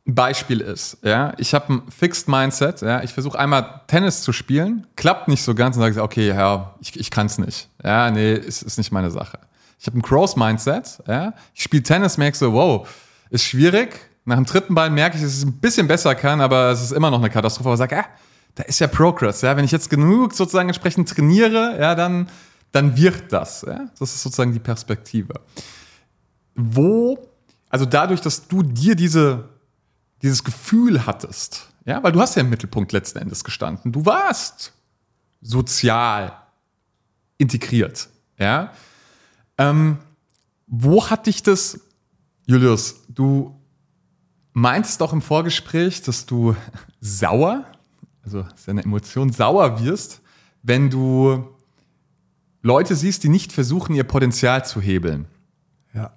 ein Beispiel ist, ja, ich habe ein Fixed Mindset, ja, ich versuche einmal Tennis zu spielen, klappt nicht so ganz und sage, okay, ja, ich, ich kann es nicht. Ja, nee, ist, ist nicht meine Sache. Ich habe ein Growth Mindset, ja, ich spiele Tennis, merke so, wow, ist schwierig. Nach dem dritten Ball merke ich, dass ich es ein bisschen besser kann, aber es ist immer noch eine Katastrophe. Aber ich sage, ah, da ist ja Progress, ja, wenn ich jetzt genug sozusagen entsprechend trainiere, ja, dann, dann wird das, ja. Das ist sozusagen die Perspektive. Wo, also dadurch, dass du dir diese dieses Gefühl hattest, ja, weil du hast ja im Mittelpunkt letzten Endes gestanden. Du warst sozial integriert, ja. Ähm, wo hat dich das, Julius, du meintest doch im Vorgespräch, dass du sauer, also das ist ja eine Emotion, sauer wirst, wenn du Leute siehst, die nicht versuchen, ihr Potenzial zu hebeln. Ja.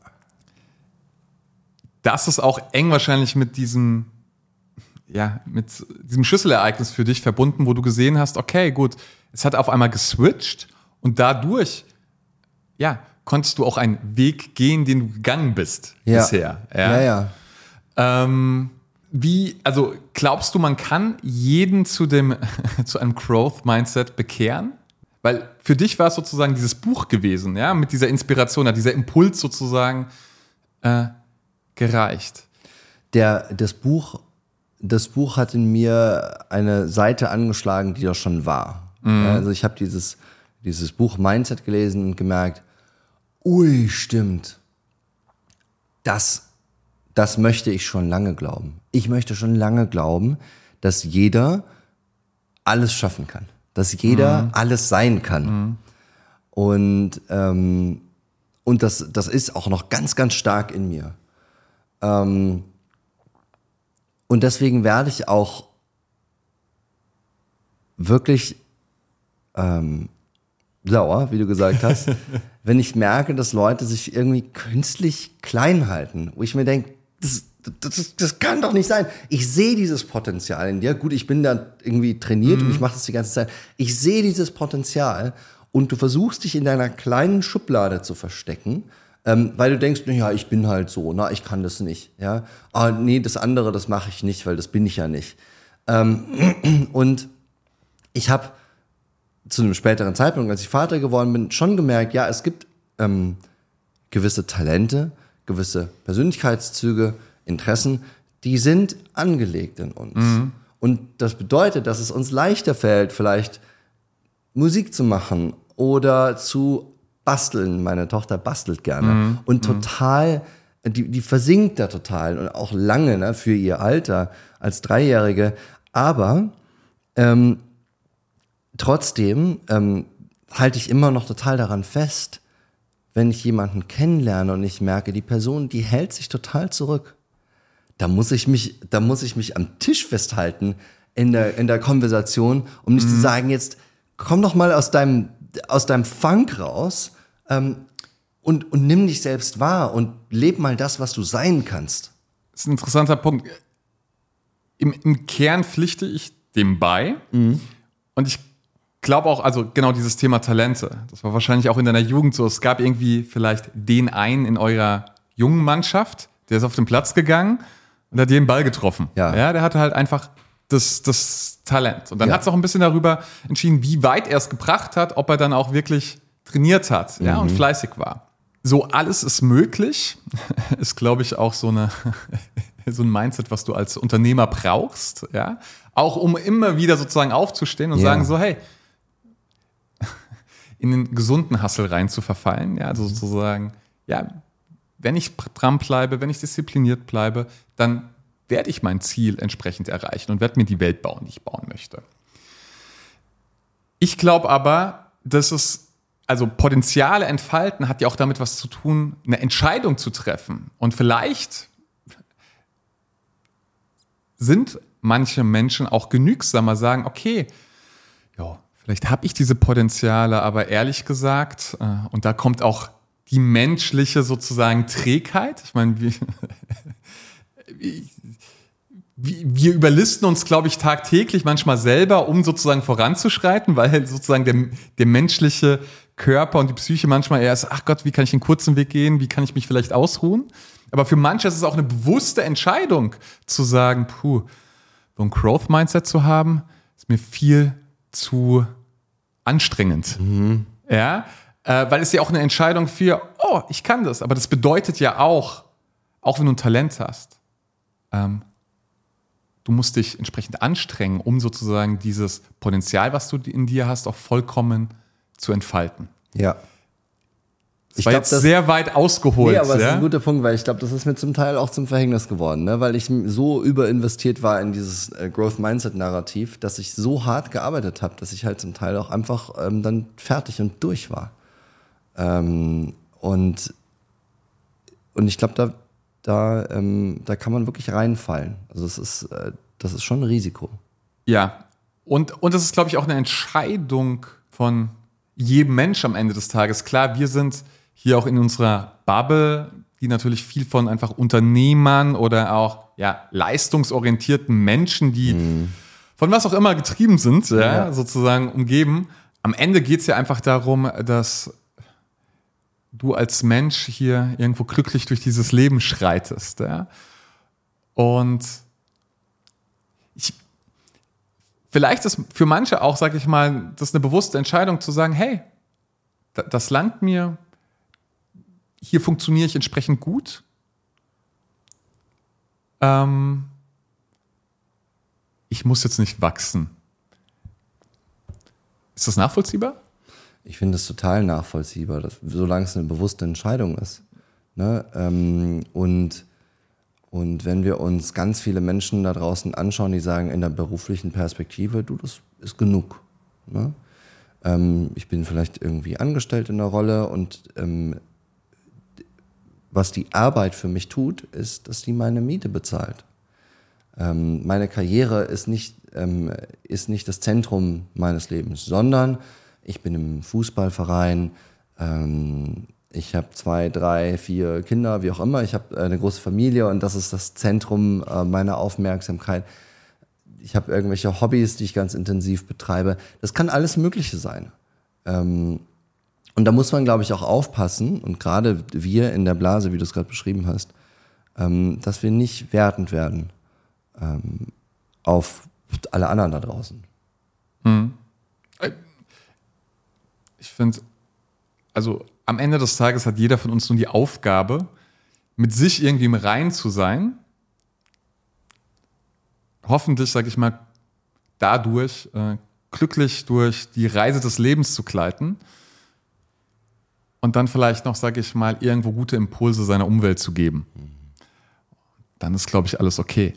Das ist auch eng wahrscheinlich mit diesem, ja, mit diesem Schlüsselereignis für dich verbunden, wo du gesehen hast, okay, gut, es hat auf einmal geswitcht und dadurch, ja, konntest du auch einen Weg gehen, den du gegangen bist ja. bisher. Ja, ja. ja. Ähm, wie, also glaubst du, man kann jeden zu dem, zu einem Growth-Mindset bekehren? Weil für dich war es sozusagen dieses Buch gewesen, ja, mit dieser Inspiration, hat dieser Impuls sozusagen, äh, gereicht. Der, das Buch, das Buch hat in mir eine Seite angeschlagen, die da schon war. Mhm. Also ich habe dieses, dieses Buch Mindset gelesen und gemerkt, ui, stimmt. Das, das möchte ich schon lange glauben. Ich möchte schon lange glauben, dass jeder alles schaffen kann. Dass jeder mhm. alles sein kann. Mhm. Und, ähm, und das, das ist auch noch ganz, ganz stark in mir. Ähm, und deswegen werde ich auch wirklich ähm, sauer, wie du gesagt hast, wenn ich merke, dass Leute sich irgendwie künstlich klein halten, wo ich mir denke, das, das, das kann doch nicht sein. Ich sehe dieses Potenzial in dir. Gut, ich bin da irgendwie trainiert mhm. und ich mache das die ganze Zeit. Ich sehe dieses Potenzial und du versuchst dich in deiner kleinen Schublade zu verstecken, Ähm, weil du denkst, naja, ich bin halt so, na, ich kann das nicht, ja. Ah, nee, das andere, das mache ich nicht, weil das bin ich ja nicht. Ähm, und ich habe zu einem späteren Zeitpunkt, als ich Vater geworden bin, schon gemerkt, ja, es gibt ähm, gewisse Talente, gewisse Persönlichkeitszüge, Interessen, die sind angelegt in uns. Mhm. Und das bedeutet, dass es uns leichter fällt, vielleicht Musik zu machen oder zu basteln. Meine Tochter bastelt gerne mhm. und total, die, die versinkt da total und auch lange, ne, für ihr Alter als Dreijährige. Aber ähm, trotzdem ähm, halte ich immer noch total daran fest, wenn ich jemanden kennenlerne und ich merke, die Person, die hält sich total zurück. Da muss ich mich, da muss ich mich am Tisch festhalten in der, in der Konversation, um nicht mhm. zu sagen, jetzt komm doch mal aus deinem aus deinem Funk raus ähm, und, und nimm dich selbst wahr und leb mal das, was du sein kannst. Das ist ein interessanter Punkt. Im, im Kern pflichte ich dem bei. Mhm. Und ich glaube auch, also genau dieses Thema Talente, das war wahrscheinlich auch in deiner Jugend so. Es gab irgendwie vielleicht den einen in eurer jungen Mannschaft, der ist auf den Platz gegangen und hat jeden Ball getroffen. Ja. Ja, der hatte halt einfach Das, das Talent. Und dann ja. hat es auch ein bisschen darüber entschieden, wie weit er es gebracht hat, ob er dann auch wirklich trainiert hat, mhm. ja, und fleißig war. So alles ist möglich, ist, glaube ich, auch so eine so ein Mindset, was du als Unternehmer brauchst, ja, auch um immer wieder sozusagen aufzustehen und ja. sagen so, hey, in den gesunden Hustle rein zu verfallen, ja, also sozusagen, ja, wenn ich dran bleibe, wenn ich diszipliniert bleibe, dann werde ich mein Ziel entsprechend erreichen und werde mir die Welt bauen, die ich bauen möchte. Ich glaube aber, dass es, also Potenziale entfalten hat ja auch damit was zu tun, eine Entscheidung zu treffen. Und vielleicht sind manche Menschen auch genügsamer, sagen, okay, ja, vielleicht habe ich diese Potenziale, aber ehrlich gesagt, äh, und da kommt auch die menschliche sozusagen Trägheit. Ich meine, wie wir überlisten uns, glaube ich, tagtäglich manchmal selber, um sozusagen voranzuschreiten, weil sozusagen der, der menschliche Körper und die Psyche manchmal eher ist, ach Gott, wie kann ich den kurzen Weg gehen, wie kann ich mich vielleicht ausruhen? Aber für manche ist es auch eine bewusste Entscheidung, zu sagen, puh, so ein Growth-Mindset zu haben, ist mir viel zu anstrengend. Mhm. Ja, äh, weil es ja auch eine Entscheidung für, oh, ich kann das. Aber das bedeutet ja auch, auch wenn du ein Talent hast, ähm, du musst dich entsprechend anstrengen, um sozusagen dieses Potenzial, was du in dir hast, auch vollkommen zu entfalten. Ja. Das ich war glaub, jetzt das, sehr weit ausgeholt. Nee, aber ja? das ist ein guter Punkt, weil ich glaube, das ist mir zum Teil auch zum Verhängnis geworden, ne? Weil ich so überinvestiert war in dieses äh, Growth-Mindset-Narrativ, dass ich so hart gearbeitet habe, dass ich halt zum Teil auch einfach ähm, dann fertig und durch war. Ähm, und, und ich glaube, da, da, ähm, da kann man wirklich reinfallen. Also das ist, äh, das ist schon ein Risiko. Ja, und, und das ist, glaube ich, auch eine Entscheidung von jedem Mensch am Ende des Tages. Klar, wir sind hier auch in unserer Bubble, die natürlich viel von einfach Unternehmern oder auch ja, leistungsorientierten Menschen, die mhm. von was auch immer getrieben sind, ja, ja. sozusagen umgeben. Am Ende geht es ja einfach darum, dass du als Mensch hier irgendwo glücklich durch dieses Leben schreitest. Ja? Und ich, vielleicht ist für manche auch, sag ich mal, das ist eine bewusste Entscheidung zu sagen, hey, das langt mir, hier funktioniere ich entsprechend gut. Ähm, ich muss jetzt nicht wachsen. Ist das nachvollziehbar? Ich finde es total nachvollziehbar, dass, solange es eine bewusste Entscheidung ist. Ne? Ähm, und, und wenn wir uns ganz viele Menschen da draußen anschauen, die sagen in der beruflichen Perspektive, du, das ist genug. Ne? Ähm, ich bin vielleicht irgendwie angestellt in der Rolle und ähm, was die Arbeit für mich tut, ist, dass die meine Miete bezahlt. Ähm, meine Karriere ist nicht, ähm, ist nicht das Zentrum meines Lebens, sondern ich bin im Fußballverein, ähm, ich habe zwei, drei, vier Kinder, wie auch immer, ich habe eine große Familie und das ist das Zentrum äh, meiner Aufmerksamkeit. Ich habe irgendwelche Hobbys, die ich ganz intensiv betreibe. Das kann alles Mögliche sein. Ähm, und da muss man, glaube ich, auch aufpassen, und gerade wir in der Blase, wie du es gerade beschrieben hast, ähm, dass wir nicht wertend werden ähm, auf alle anderen da draußen. Hm. Ich finde, also am Ende des Tages hat jeder von uns nun die Aufgabe, mit sich irgendwie im Reinen zu sein. Hoffentlich, sage ich mal, dadurch äh, glücklich durch die Reise des Lebens zu gleiten und dann vielleicht noch, sage ich mal, irgendwo gute Impulse seiner Umwelt zu geben. Dann ist, glaube ich, alles okay.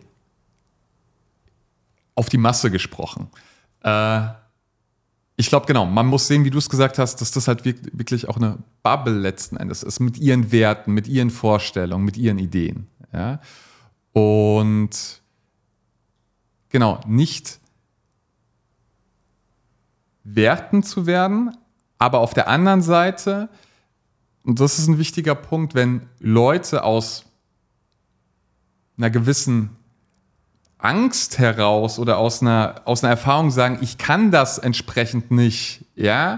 Auf die Masse gesprochen. Äh, Ich glaube, genau, man muss sehen, wie du es gesagt hast, dass das halt wirklich auch eine Bubble letzten Endes ist, mit ihren Werten, mit ihren Vorstellungen, mit ihren Ideen. Ja? Und genau, nicht werten zu werden, aber auf der anderen Seite, und das ist ein wichtiger Punkt, wenn Leute aus einer gewissen Angst heraus oder aus einer, aus einer Erfahrung sagen, ich kann das entsprechend nicht, ja,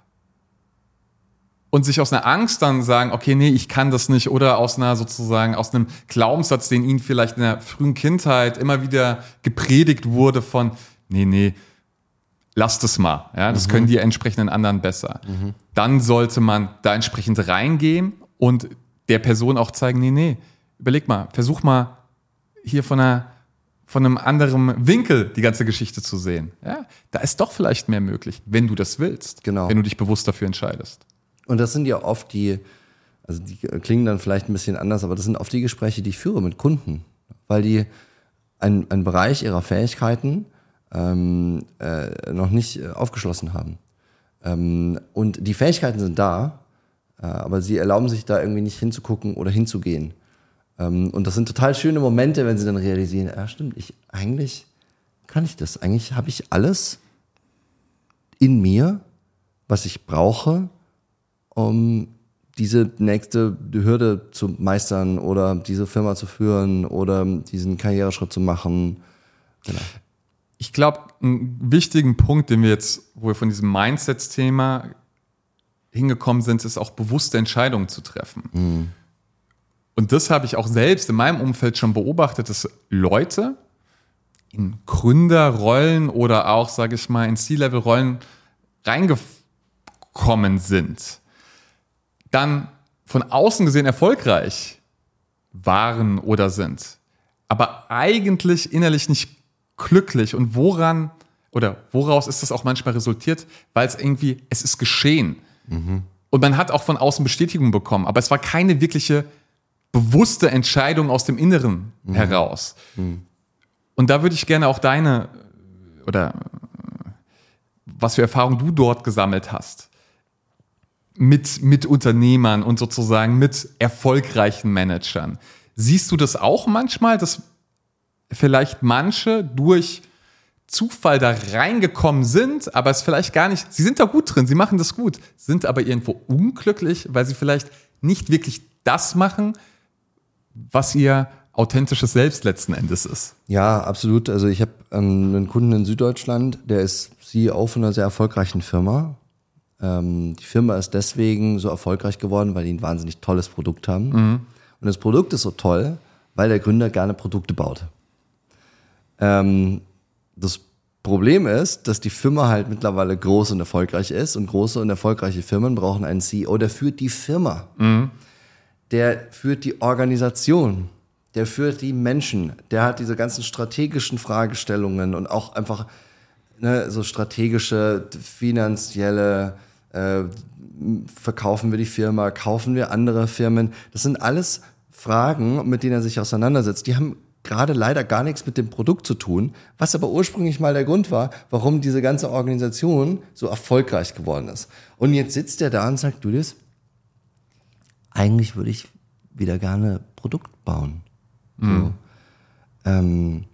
und sich aus einer Angst dann sagen, okay, nee, ich kann das nicht, oder aus einer sozusagen, aus einem Glaubenssatz, den ihnen vielleicht in der frühen Kindheit immer wieder gepredigt wurde von, nee, nee, lass das mal, ja, das mhm. können die entsprechenden anderen besser. Mhm. Dann sollte man da entsprechend reingehen und der Person auch zeigen, nee, nee, überleg mal, versuch mal hier von einer von einem anderen Winkel die ganze Geschichte zu sehen. Ja, da ist doch vielleicht mehr möglich, wenn du das willst, genau. wenn du dich bewusst dafür entscheidest. Und das sind ja oft die, also die klingen dann vielleicht ein bisschen anders, aber das sind oft die Gespräche, die ich führe mit Kunden, weil die einen, einen Bereich ihrer Fähigkeiten ähm, äh, noch nicht aufgeschlossen haben. Ähm, und die Fähigkeiten sind da, äh, aber sie erlauben sich da irgendwie nicht hinzugucken oder hinzugehen. Und das sind total schöne Momente, wenn sie dann realisieren, ja stimmt, ich, eigentlich kann ich das. Eigentlich habe ich alles in mir, was ich brauche, um diese nächste Hürde zu meistern oder diese Firma zu führen oder diesen Karriereschritt zu machen. Genau. Ich glaube, einen wichtigen Punkt, den wir jetzt, wo wir von diesem Mindset-Thema hingekommen sind, ist auch bewusste Entscheidungen zu treffen. Mhm. und das habe ich auch selbst in meinem Umfeld schon beobachtet, dass Leute in Gründerrollen oder auch, sage ich mal, in C-Level-Rollen reingekommen sind, dann von außen gesehen erfolgreich waren oder sind, aber eigentlich innerlich nicht glücklich. Und woran oder woraus ist das auch manchmal resultiert? Weil es irgendwie, es ist geschehen. Mhm. Und man hat auch von außen Bestätigung bekommen, aber es war keine wirkliche bewusste Entscheidung aus dem Inneren mhm. heraus. Mhm. Und da würde ich gerne auch deine, oder was für Erfahrungen du dort gesammelt hast, mit, mit Unternehmern und sozusagen mit erfolgreichen Managern. Siehst du das auch manchmal, dass vielleicht manche durch Zufall da reingekommen sind, aber es vielleicht gar nicht, sie sind da gut drin, sie machen das gut, sind aber irgendwo unglücklich, weil sie vielleicht nicht wirklich das machen, was ihr authentisches Selbst letzten Endes ist? Ja, absolut. Also ich habe ähm, einen Kunden in Süddeutschland, der ist C E O von einer sehr erfolgreichen Firma. Ähm, die Firma ist deswegen so erfolgreich geworden, weil die ein wahnsinnig tolles Produkt haben. Mhm. Und das Produkt ist so toll, weil der Gründer gerne Produkte baut. Ähm, das Problem ist, dass die Firma halt mittlerweile groß und erfolgreich ist und große und erfolgreiche Firmen brauchen einen C E O, der führt die Firma. Mhm. Der führt die Organisation. Der führt die Menschen, der hat diese ganzen strategischen Fragestellungen und auch einfach ne, so strategische, finanzielle, äh, verkaufen wir die Firma, kaufen wir andere Firmen. Das sind alles Fragen, mit denen er sich auseinandersetzt. Die haben gerade leider gar nichts mit dem Produkt zu tun, was aber ursprünglich mal der Grund war, warum diese ganze Organisation so erfolgreich geworden ist. Und jetzt sitzt er da und sagt, Julius, eigentlich würde ich wieder gerne Produkt bauen. So. Mhm. Ähm,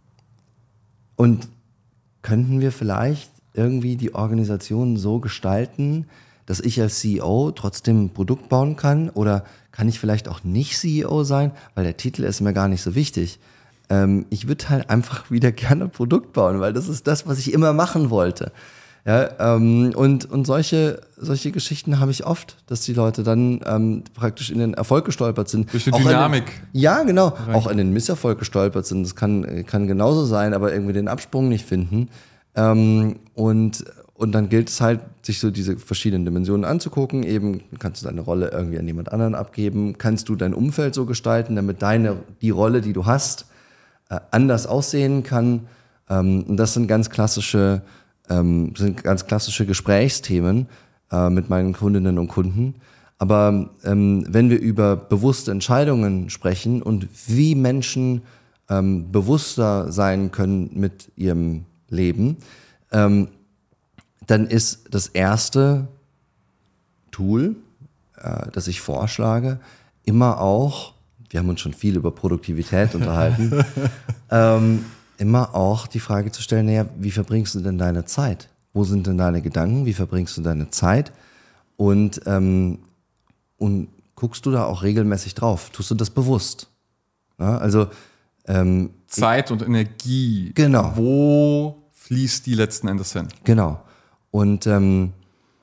und könnten wir vielleicht irgendwie die Organisation so gestalten, dass ich als C E O trotzdem ein Produkt bauen kann? Oder kann ich vielleicht auch nicht C E O sein? Weil der Titel ist mir gar nicht so wichtig. Ähm, ich würde halt einfach wieder gerne ein Produkt bauen, weil das ist das, was ich immer machen wollte. Ja, ähm, und, und solche, solche Geschichten habe ich oft, dass die Leute dann ähm, praktisch in den Erfolg gestolpert sind. Durch die Dynamik. Den, ja, genau. Rein. Auch in den Misserfolg gestolpert sind. Das kann, kann genauso sein, aber irgendwie den Absprung nicht finden. Ähm, und, und dann gilt es halt, sich so diese verschiedenen Dimensionen anzugucken. Eben kannst du deine Rolle irgendwie an jemand anderen abgeben. Kannst du dein Umfeld so gestalten, damit deine, die Rolle, die du hast, äh, anders aussehen kann. Ähm, und das sind ganz klassische Ähm, sind ganz klassische Gesprächsthemen äh, mit meinen Kundinnen und Kunden. Aber ähm, wenn wir über bewusste Entscheidungen sprechen und wie Menschen ähm, bewusster sein können mit ihrem Leben, ähm, dann ist das erste Tool, äh, das ich vorschlage, immer auch, wir haben uns schon viel über Produktivität unterhalten, ähm, immer auch die Frage zu stellen, naja, wie verbringst du denn deine Zeit? Wo sind denn deine Gedanken? Wie verbringst du deine Zeit? Und, ähm, und guckst du da auch regelmäßig drauf? Tust du das bewusst? Ja, also ähm, Zeit und Energie. Genau. Wo fließt die letzten Endes hin? Genau. Und ähm,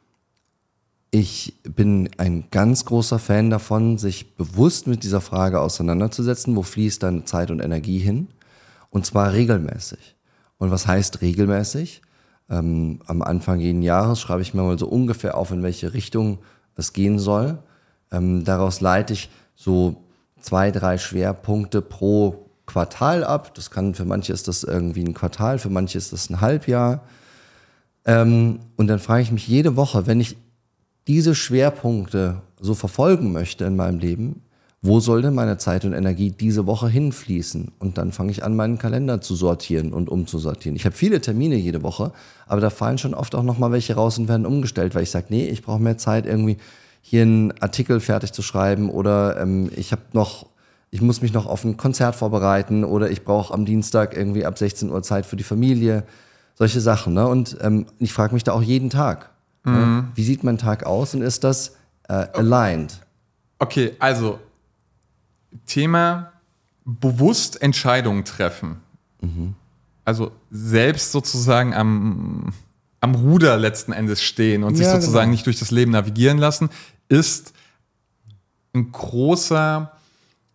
ich bin ein ganz großer Fan davon, sich bewusst mit dieser Frage auseinanderzusetzen, wo fließt deine Zeit und Energie hin? Und zwar regelmäßig. Und was heißt regelmäßig? Ähm, am Anfang jeden Jahres schreibe ich mir mal so ungefähr auf, in welche Richtung es gehen soll. Ähm, daraus leite ich so zwei, drei Schwerpunkte pro Quartal ab. Das kann, für manche ist das irgendwie ein Quartal, für manche ist das ein Halbjahr. Ähm, und dann frage ich mich jede Woche, wenn ich diese Schwerpunkte so verfolgen möchte in meinem Leben, wo soll denn meine Zeit und Energie diese Woche hinfließen? Und dann fange ich an, meinen Kalender zu sortieren und umzusortieren. Ich habe viele Termine jede Woche, aber da fallen schon oft auch nochmal welche raus und werden umgestellt, weil ich sage, nee, ich brauche mehr Zeit, irgendwie hier einen Artikel fertig zu schreiben oder ähm, ich habe noch, ich muss mich noch auf ein Konzert vorbereiten oder ich brauche am Dienstag irgendwie ab sechzehn Uhr Zeit für die Familie. Solche Sachen, ne? Und ähm, ich frage mich da auch jeden Tag, mhm. ne? Wie sieht mein Tag aus und ist das äh, aligned? Okay, also Thema bewusst Entscheidungen treffen. Mhm. Also selbst sozusagen am, am Ruder letzten Endes stehen und sich ja, sozusagen genau. nicht durch das Leben navigieren lassen, ist ein großer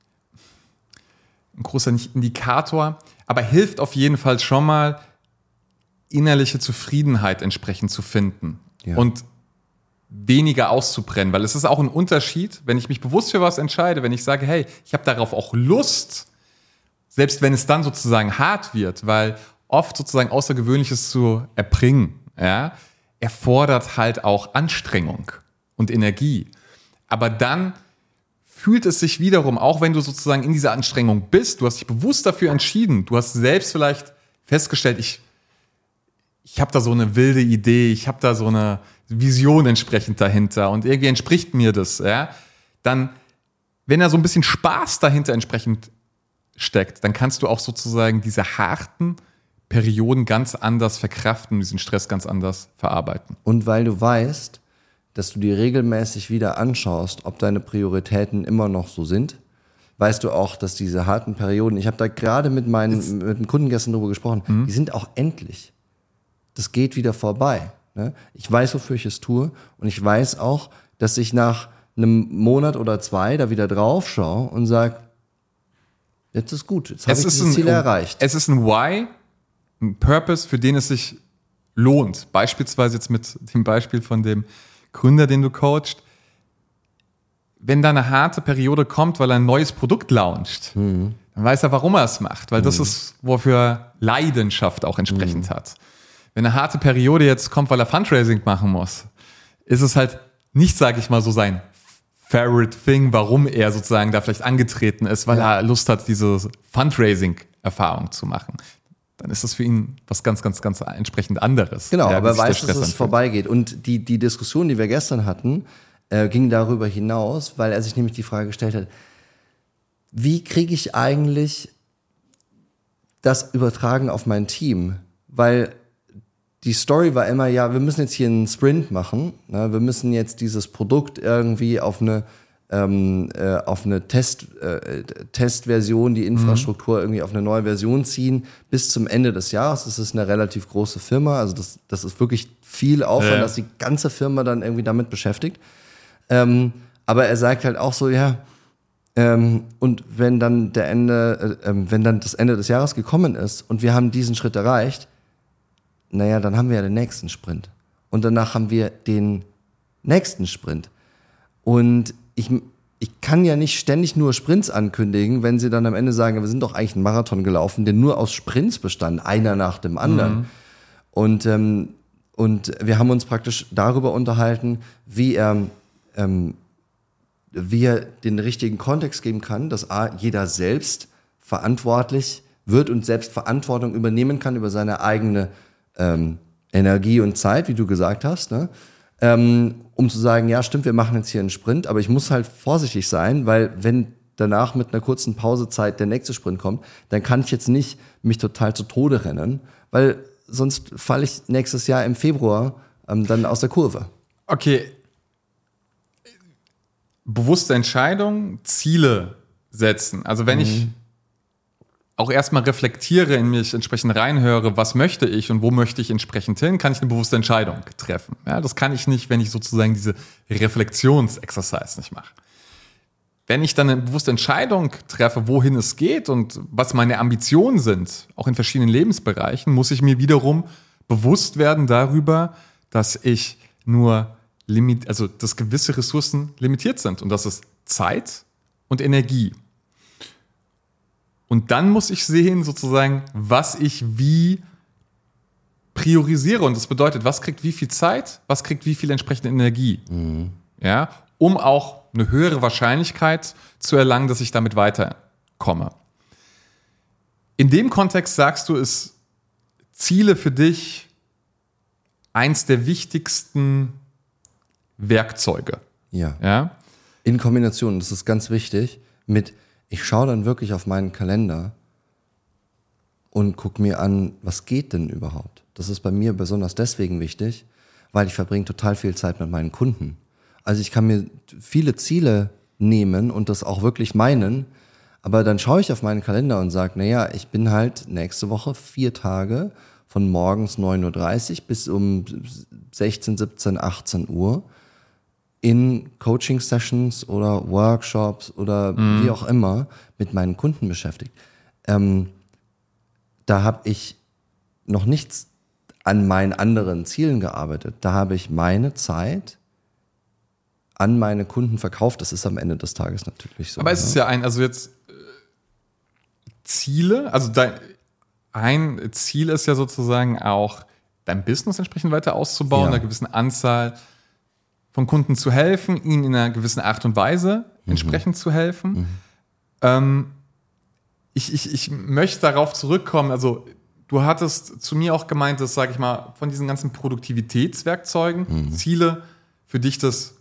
ein großer Indikator, aber hilft auf jeden Fall schon mal, innerliche Zufriedenheit entsprechend zu finden ja. und weniger auszubrennen, weil es ist auch ein Unterschied, wenn ich mich bewusst für was entscheide, wenn ich sage, hey, ich habe darauf auch Lust, selbst wenn es dann sozusagen hart wird, weil oft sozusagen Außergewöhnliches zu erbringen, ja, erfordert halt auch Anstrengung und Energie. Aber dann fühlt es sich wiederum, auch wenn du sozusagen in dieser Anstrengung bist, du hast dich bewusst dafür entschieden, du hast selbst vielleicht festgestellt, ich, ich habe da so eine wilde Idee, ich habe da so eine Vision entsprechend dahinter und irgendwie entspricht mir das, ja, dann, wenn da so ein bisschen Spaß dahinter entsprechend steckt, dann kannst du auch sozusagen diese harten Perioden ganz anders verkraften, diesen Stress ganz anders verarbeiten. Und weil du weißt, dass du dir regelmäßig wieder anschaust, ob deine Prioritäten immer noch so sind, weißt du auch, dass diese harten Perioden, ich habe da gerade mit meinen mit dem Kunden gestern drüber gesprochen, mhm. die sind auch endlich. Das geht wieder vorbei. Ne? Ich weiß, wofür ich es tue und ich weiß auch, dass ich nach einem Monat oder zwei da wieder drauf schaue und sage, jetzt ist gut, jetzt habe ich das Ziel erreicht. Es ist ein Why, ein Purpose, für den es sich lohnt. Beispielsweise jetzt mit dem Beispiel von dem Gründer, den du coachst. Wenn da eine harte Periode kommt, weil er ein neues Produkt launcht, mhm. dann weiß er, warum er es macht, weil mhm. das ist, wofür er Leidenschaft auch entsprechend mhm. hat. Wenn eine harte Periode jetzt kommt, weil er Fundraising machen muss, ist es halt nicht, sage ich mal, so sein favorite thing, warum er sozusagen da vielleicht angetreten ist, weil ja. er Lust hat, diese Fundraising-Erfahrung zu machen. Dann ist das für ihn was ganz, ganz, ganz entsprechend anderes. Genau, ja, aber er weiß, dass es anfühlt. vorbeigeht. Und die, die Diskussion, die wir gestern hatten, äh, ging darüber hinaus, weil er sich nämlich die Frage gestellt hat, wie kriege ich eigentlich das übertragen auf mein Team? Weil die Story war immer, ja, wir müssen jetzt hier einen Sprint machen, ne? Wir müssen jetzt dieses Produkt irgendwie auf eine ähm, äh, auf eine Test, äh, Testversion, die Infrastruktur mhm. irgendwie auf eine neue Version ziehen bis zum Ende des Jahres. Das ist eine relativ große Firma, also das, das ist wirklich viel Aufwand, ja. dass die ganze Firma dann irgendwie damit beschäftigt. Ähm, aber er sagt halt auch so, ja, ähm, und wenn dann der Ende, äh, wenn dann das Ende des Jahres gekommen ist und wir haben diesen Schritt erreicht, naja, dann haben wir ja den nächsten Sprint. Und danach haben wir den nächsten Sprint. Und ich, ich kann ja nicht ständig nur Sprints ankündigen, wenn sie dann am Ende sagen, wir sind doch eigentlich einen Marathon gelaufen, der nur aus Sprints bestand, einer nach dem anderen. Mhm. Und, ähm, und wir haben uns praktisch darüber unterhalten, wie er, ähm, wie er den richtigen Kontext geben kann, dass A, jeder selbst verantwortlich wird und selbst Verantwortung übernehmen kann über seine eigene Ähm, Energie und Zeit, wie du gesagt hast, ne? ähm, um zu sagen, ja stimmt, wir machen jetzt hier einen Sprint, aber ich muss halt vorsichtig sein, weil wenn danach mit einer kurzen Pausezeit der nächste Sprint kommt, dann kann ich jetzt nicht mich total zu Tode rennen, weil sonst falle ich nächstes Jahr im Februar ähm, dann aus der Kurve. Okay, bewusste Entscheidung, Ziele setzen. Also wenn mhm. ich auch erstmal reflektiere, in mich entsprechend reinhöre, was möchte ich und wo möchte ich entsprechend hin, kann ich eine bewusste Entscheidung treffen. Ja, das kann ich nicht, wenn ich sozusagen diese Reflexionsexercise nicht mache. Wenn ich dann eine bewusste Entscheidung treffe, wohin es geht und was meine Ambitionen sind, auch in verschiedenen Lebensbereichen, muss ich mir wiederum bewusst werden darüber, dass ich nur limit, also dass gewisse Ressourcen limitiert sind und das ist Zeit und Energie. Und dann muss ich sehen, sozusagen, was ich wie priorisiere. Und das bedeutet, was kriegt wie viel Zeit, was kriegt wie viel entsprechende Energie. Mhm. Ja, um auch eine höhere Wahrscheinlichkeit zu erlangen, dass ich damit weiterkomme. In dem Kontext sagst du, ist Ziele für dich eins der wichtigsten Werkzeuge. Ja. Ja. In Kombination, das ist ganz wichtig, mit ich schaue dann wirklich auf meinen Kalender und gucke mir an, was geht denn überhaupt? Das ist bei mir besonders deswegen wichtig, weil ich verbringe total viel Zeit mit meinen Kunden. Also ich kann mir viele Ziele nehmen und das auch wirklich meinen, aber dann schaue ich auf meinen Kalender und sage, naja, ich bin halt nächste Woche vier Tage von morgens neun Uhr dreißig bis um sechzehn, siebzehn, achtzehn Uhr in Coaching-Sessions oder Workshops oder mhm. wie auch immer mit meinen Kunden beschäftigt. Ähm, da habe ich noch nichts an meinen anderen Zielen gearbeitet. Da habe ich meine Zeit an meine Kunden verkauft. Das ist am Ende des Tages natürlich so. Aber es ne? ist ja ein, also jetzt äh, Ziele, also dein, ein Ziel ist ja sozusagen auch, dein Business entsprechend weiter auszubauen, ja. einer gewissen Anzahl von Kunden zu helfen, ihnen in einer gewissen Art und Weise mhm. entsprechend zu helfen. Mhm. Ähm, ich, ich, ich möchte darauf zurückkommen, also du hattest zu mir auch gemeint, dass, sage ich mal, von diesen ganzen Produktivitätswerkzeugen mhm. Ziele für dich das,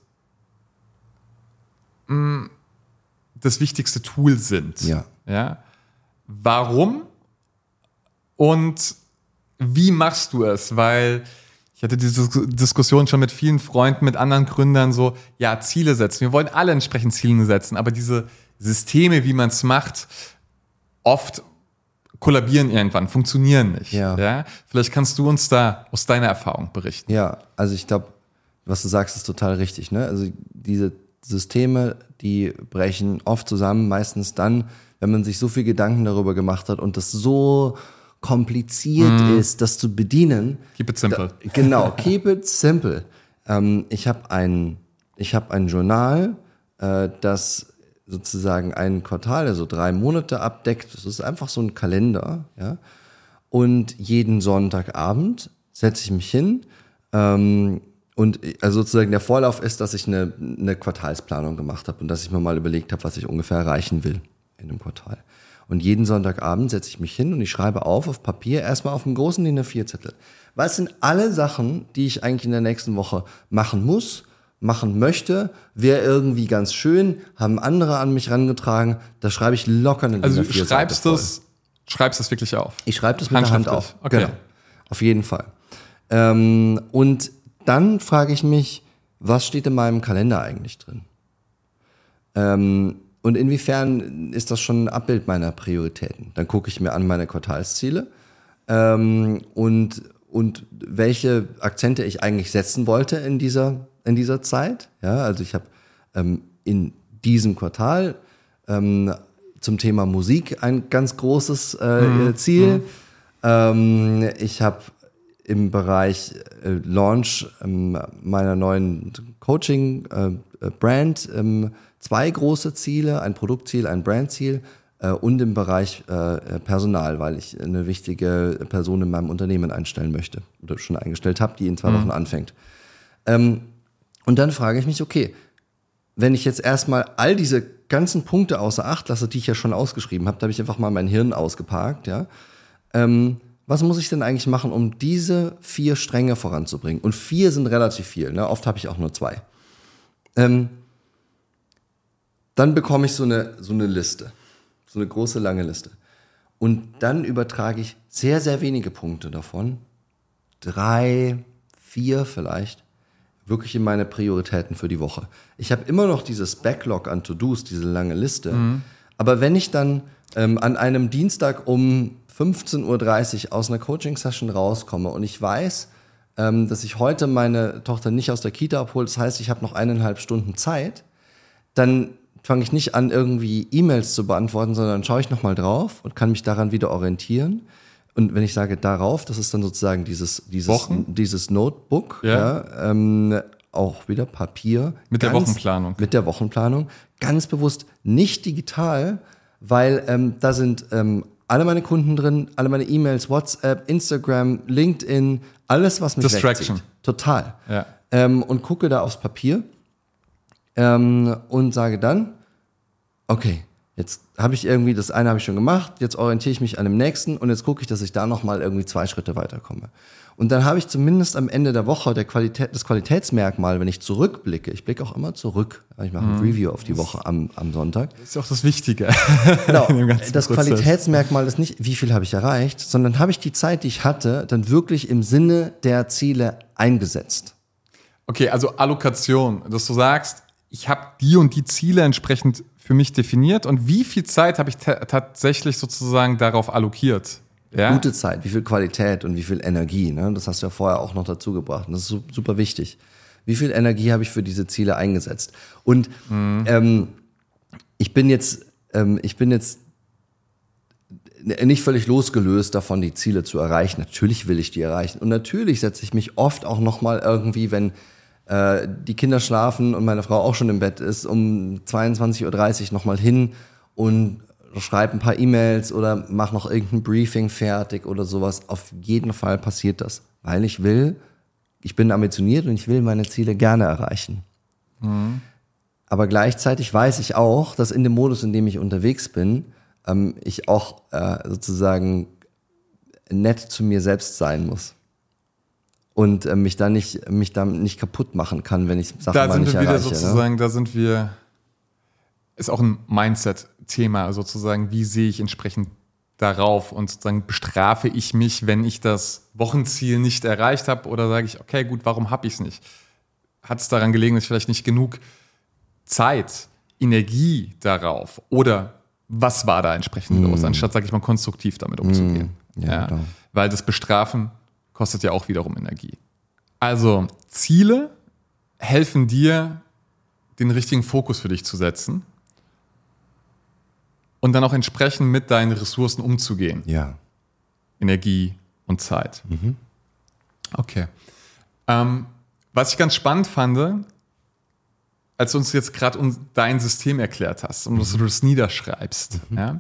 mh, das wichtigste Tool sind. Ja. Ja? Warum und wie machst du es? Weil ich hatte diese Diskussion schon mit vielen Freunden, mit anderen Gründern so, ja, Ziele setzen. Wir wollen alle entsprechend Ziele setzen, aber diese Systeme, wie man es macht, oft kollabieren irgendwann, funktionieren nicht. Ja. Ja? Vielleicht kannst du uns da aus deiner Erfahrung berichten. Ja, also ich glaube, was du sagst, ist total richtig. Ne? Also diese Systeme, die brechen oft zusammen, meistens dann, wenn man sich so viel Gedanken darüber gemacht hat und das so kompliziert mm. ist, das zu bedienen. Keep it simple. Da, genau, keep it simple. Ähm, ich habe ein, ich hab ein Journal, äh, das sozusagen ein Quartal, also drei Monate abdeckt. Das ist einfach so ein Kalender. Ja? Und jeden Sonntagabend setze ich mich hin. Ähm, und also sozusagen der Vorlauf ist, dass ich eine, eine Quartalsplanung gemacht habe und dass ich mir mal überlegt habe, was ich ungefähr erreichen will in einem Quartal. Und jeden Sonntagabend setze ich mich hin und ich schreibe auf auf Papier, erstmal auf einem großen D I N A vier Zettel. Was sind alle Sachen, die ich eigentlich in der nächsten Woche machen muss, machen möchte, wäre irgendwie ganz schön, haben andere an mich rangetragen, da schreibe ich locker eine D I N A vier Seite. Also du schreibst das, schreibst das wirklich auf? Ich schreibe das mit der Hand auf. Okay. Genau. Auf jeden Fall. Ähm, und dann frage ich mich, was steht in meinem Kalender eigentlich drin? Ähm, Und inwiefern ist das schon ein Abbild meiner Prioritäten? Dann gucke ich mir an meine Quartalsziele ähm, und, und welche Akzente ich eigentlich setzen wollte in dieser, in dieser Zeit. Ja, also ich habe ähm, in diesem Quartal ähm, zum Thema Musik ein ganz großes äh, mhm. Ziel. Mhm. Ähm, ich habe im Bereich äh, Launch ähm, meiner neuen Coaching-Brand äh, ähm, zwei große Ziele, ein Produktziel, ein Brandziel äh, und im Bereich äh, Personal, weil ich eine wichtige Person in meinem Unternehmen einstellen möchte oder schon eingestellt habe, die in zwei mhm. Wochen anfängt. Ähm, und dann frage ich mich, okay, wenn ich jetzt erstmal all diese ganzen Punkte außer Acht lasse, die ich ja schon ausgeschrieben habe, da habe ich einfach mal mein Hirn ausgeparkt, ja, ähm, was muss ich denn eigentlich machen, um diese vier Stränge voranzubringen? Und vier sind relativ viel, ne? Oft habe ich auch nur zwei. Ähm, Dann bekomme ich so eine, so eine Liste, so eine große, lange Liste. Und dann übertrage ich sehr, sehr wenige Punkte davon, drei, vier vielleicht, wirklich in meine Prioritäten für die Woche. Ich habe immer noch dieses Backlog an To-Dos, diese lange Liste. Mhm. Aber wenn ich dann ähm, an einem Dienstag um fünfzehn Uhr dreißig aus einer Coaching-Session rauskomme und ich weiß, ähm, dass ich heute meine Tochter nicht aus der Kita abhole, das heißt, ich habe noch eineinhalb Stunden Zeit, dann fange ich nicht an, irgendwie E-Mails zu beantworten, sondern schaue ich nochmal drauf und kann mich daran wieder orientieren. Und wenn ich sage darauf, das ist dann sozusagen dieses, dieses, dieses Notebook, ja. Ja, ähm, auch wieder Papier. Mit ganz, der Wochenplanung. Mit der Wochenplanung. Ganz bewusst nicht digital, weil ähm, da sind ähm, alle meine Kunden drin, alle meine E-Mails, WhatsApp, Instagram, LinkedIn, alles, was mich Distraction. wegzieht. Total. Ja. Ähm, und gucke da aufs Papier. Ähm, und sage dann, okay, jetzt habe ich irgendwie, das eine habe ich schon gemacht, jetzt orientiere ich mich an dem nächsten und jetzt gucke ich, dass ich da nochmal irgendwie zwei Schritte weiterkomme. Und dann habe ich zumindest am Ende der Woche der Qualität, das Qualitätsmerkmal, wenn ich zurückblicke, ich blicke auch immer zurück, ich mache ein Review auf die Woche am, am Sonntag. Das ist auch das Wichtige. Genau, das Qualitätsmerkmal ist nicht, wie viel habe ich erreicht, sondern habe ich die Zeit, die ich hatte, dann wirklich im Sinne der Ziele eingesetzt. Okay, also Allokation, dass du sagst, ich habe die und die Ziele entsprechend für mich definiert und wie viel Zeit habe ich t- tatsächlich sozusagen darauf allokiert? Ja? Gute Zeit, wie viel Qualität und wie viel Energie, ne? Das hast du ja vorher auch noch dazu gebracht. Das ist super wichtig. Wie viel Energie habe ich für diese Ziele eingesetzt? Und mhm. ähm, ich bin jetzt, ähm, ich bin jetzt nicht völlig losgelöst davon, die Ziele zu erreichen. Natürlich will ich die erreichen. Und natürlich setze ich mich oft auch nochmal irgendwie, wenn äh, die Kinder schlafen und meine Frau auch schon im Bett ist, um zweiundzwanzig Uhr dreißig nochmal hin und schreibe ein paar E-Mails oder mache noch irgendein Briefing fertig oder sowas. Auf jeden Fall passiert das, weil ich will, ich bin ambitioniert und ich will meine Ziele gerne erreichen. Mhm. Aber gleichzeitig weiß ich auch, dass in dem Modus, in dem ich unterwegs bin, ähm, ich auch äh, sozusagen nett zu mir selbst sein muss. Und äh, mich da nicht, mich da nicht kaputt machen kann, wenn ich Sachen da mal nicht erreiche. Da sind wir wieder sozusagen, ne? Da sind wir, ist auch ein Mindset-Thema, sozusagen, wie sehe ich entsprechend darauf und sozusagen bestrafe ich mich, wenn ich das Wochenziel nicht erreicht habe, oder sage ich, okay, gut, warum habe ich es nicht? Hat es daran gelegen, dass ich vielleicht nicht genug Zeit, Energie darauf, oder was war da entsprechend mm. los, anstatt, sage ich mal, konstruktiv damit umzugehen. Mm. Ja, ja. Genau. Weil das Bestrafen kostet ja auch wiederum Energie. Also Ziele helfen dir, den richtigen Fokus für dich zu setzen und dann auch entsprechend mit deinen Ressourcen umzugehen. Ja. Energie und Zeit. Mhm. Okay. Ähm, was ich ganz spannend fand, als du uns jetzt gerade um dein System erklärt hast und dass du das niederschreibst. Mhm. Ja?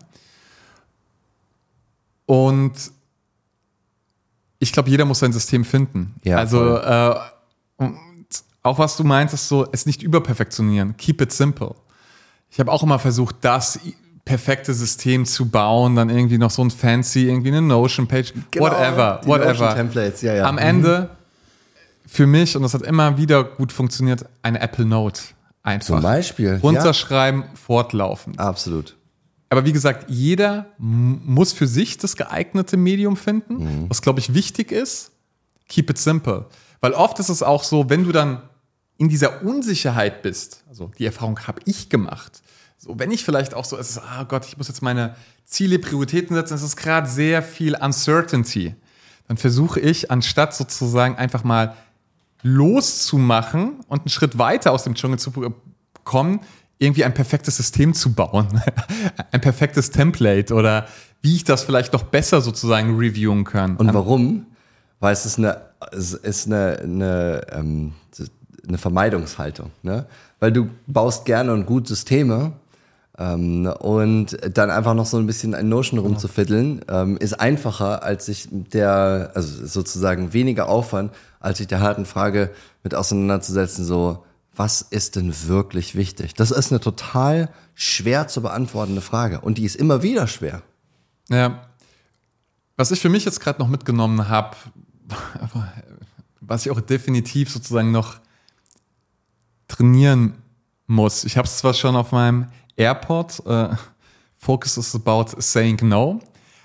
Und ich glaube, jeder muss sein System finden. Ja, also äh, und auch was du meintest, so es nicht überperfektionieren. Keep it simple. Ich habe auch immer versucht, das perfekte System zu bauen, dann irgendwie noch so ein fancy, irgendwie eine Notion-Page, genau, whatever, die whatever. Notion-Templates, ja, ja. Am Ende für mich, und das hat immer wieder gut funktioniert, eine Apple Note. Einfach. Zum Beispiel. Runterschreiben, ja. Fortlaufen. Absolut. Aber wie gesagt, jeder m- muss für sich das geeignete Medium finden. Mhm. Was, glaube ich, wichtig ist, keep it simple. Weil oft ist es auch so, wenn du dann in dieser Unsicherheit bist, also die Erfahrung habe ich gemacht, so wenn ich vielleicht auch so, es ist, ah Gott, ich muss jetzt meine Ziele, Prioritäten setzen, es ist gerade sehr viel Uncertainty, dann versuche ich, anstatt sozusagen einfach mal loszumachen und einen Schritt weiter aus dem Dschungel zu kommen, irgendwie ein perfektes System zu bauen, ein perfektes Template oder wie ich das vielleicht noch besser sozusagen reviewen kann. Und warum? Weil es ist eine, es ist eine, eine, ähm, eine Vermeidungshaltung, ne? Weil du baust gerne und gut Systeme ähm, und dann einfach noch so ein bisschen ein Notion rumzufiddeln, ähm, ist einfacher, als sich der, also sozusagen weniger Aufwand, als sich der harten Frage mit auseinanderzusetzen, so, was ist denn wirklich wichtig? Das ist eine total schwer zu beantwortende Frage und die ist immer wieder schwer. Ja, was ich für mich jetzt gerade noch mitgenommen habe, was ich auch definitiv sozusagen noch trainieren muss. Ich habe es zwar schon auf meinem AirPod, äh, Focus is about saying no.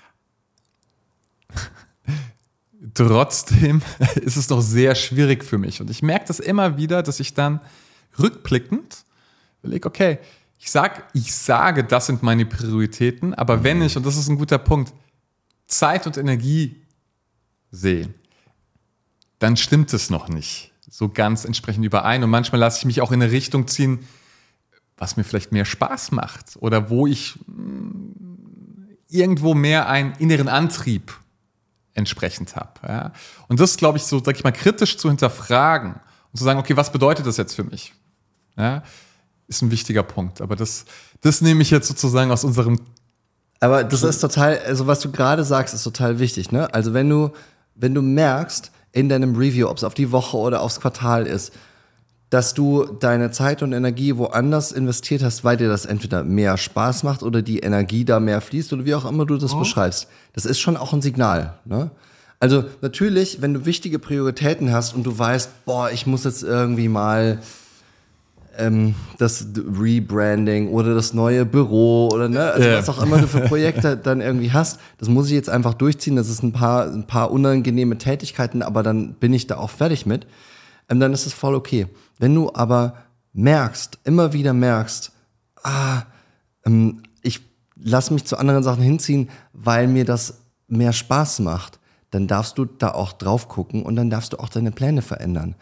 Trotzdem ist es noch sehr schwierig für mich. Und ich merke das immer wieder, dass ich dann rückblickend überlege, okay, ich, sag, ich sage, das sind meine Prioritäten, aber wenn ich, und das ist ein guter Punkt, Zeit und Energie sehe, dann stimmt es noch nicht so ganz entsprechend überein. Und manchmal lasse ich mich auch in eine Richtung ziehen, was mir vielleicht mehr Spaß macht oder wo ich mh, irgendwo mehr einen inneren Antrieb entsprechend habe. Ja? Und das, glaube ich, so, sag ich mal, kritisch zu hinterfragen und zu sagen, okay, was bedeutet das jetzt für mich? Ja? Ist ein wichtiger Punkt. Aber das, das nehme ich jetzt sozusagen aus unserem... Aber das ist total, also was du gerade sagst, ist total wichtig, ne? Also wenn du, wenn du merkst in deinem Review, ob es auf die Woche oder aufs Quartal ist, dass du deine Zeit und Energie woanders investiert hast, weil dir das entweder mehr Spaß macht oder die Energie da mehr fließt oder wie auch immer du das oh. beschreibst. Das ist schon auch ein Signal, ne? Also natürlich, wenn du wichtige Prioritäten hast und du weißt, boah, ich muss jetzt irgendwie mal ähm, das Rebranding oder das neue Büro oder ne, also yeah. was auch immer du für Projekte dann irgendwie hast, das muss ich jetzt einfach durchziehen. Das ist ein paar, ein paar unangenehme Tätigkeiten, aber dann bin ich da auch fertig mit. Ähm, dann ist es voll okay. Wenn du aber merkst, immer wieder merkst, ah, ähm, ich lass mich zu anderen Sachen hinziehen, weil mir das mehr Spaß macht, dann darfst du da auch drauf gucken und dann darfst du auch deine Pläne verändern.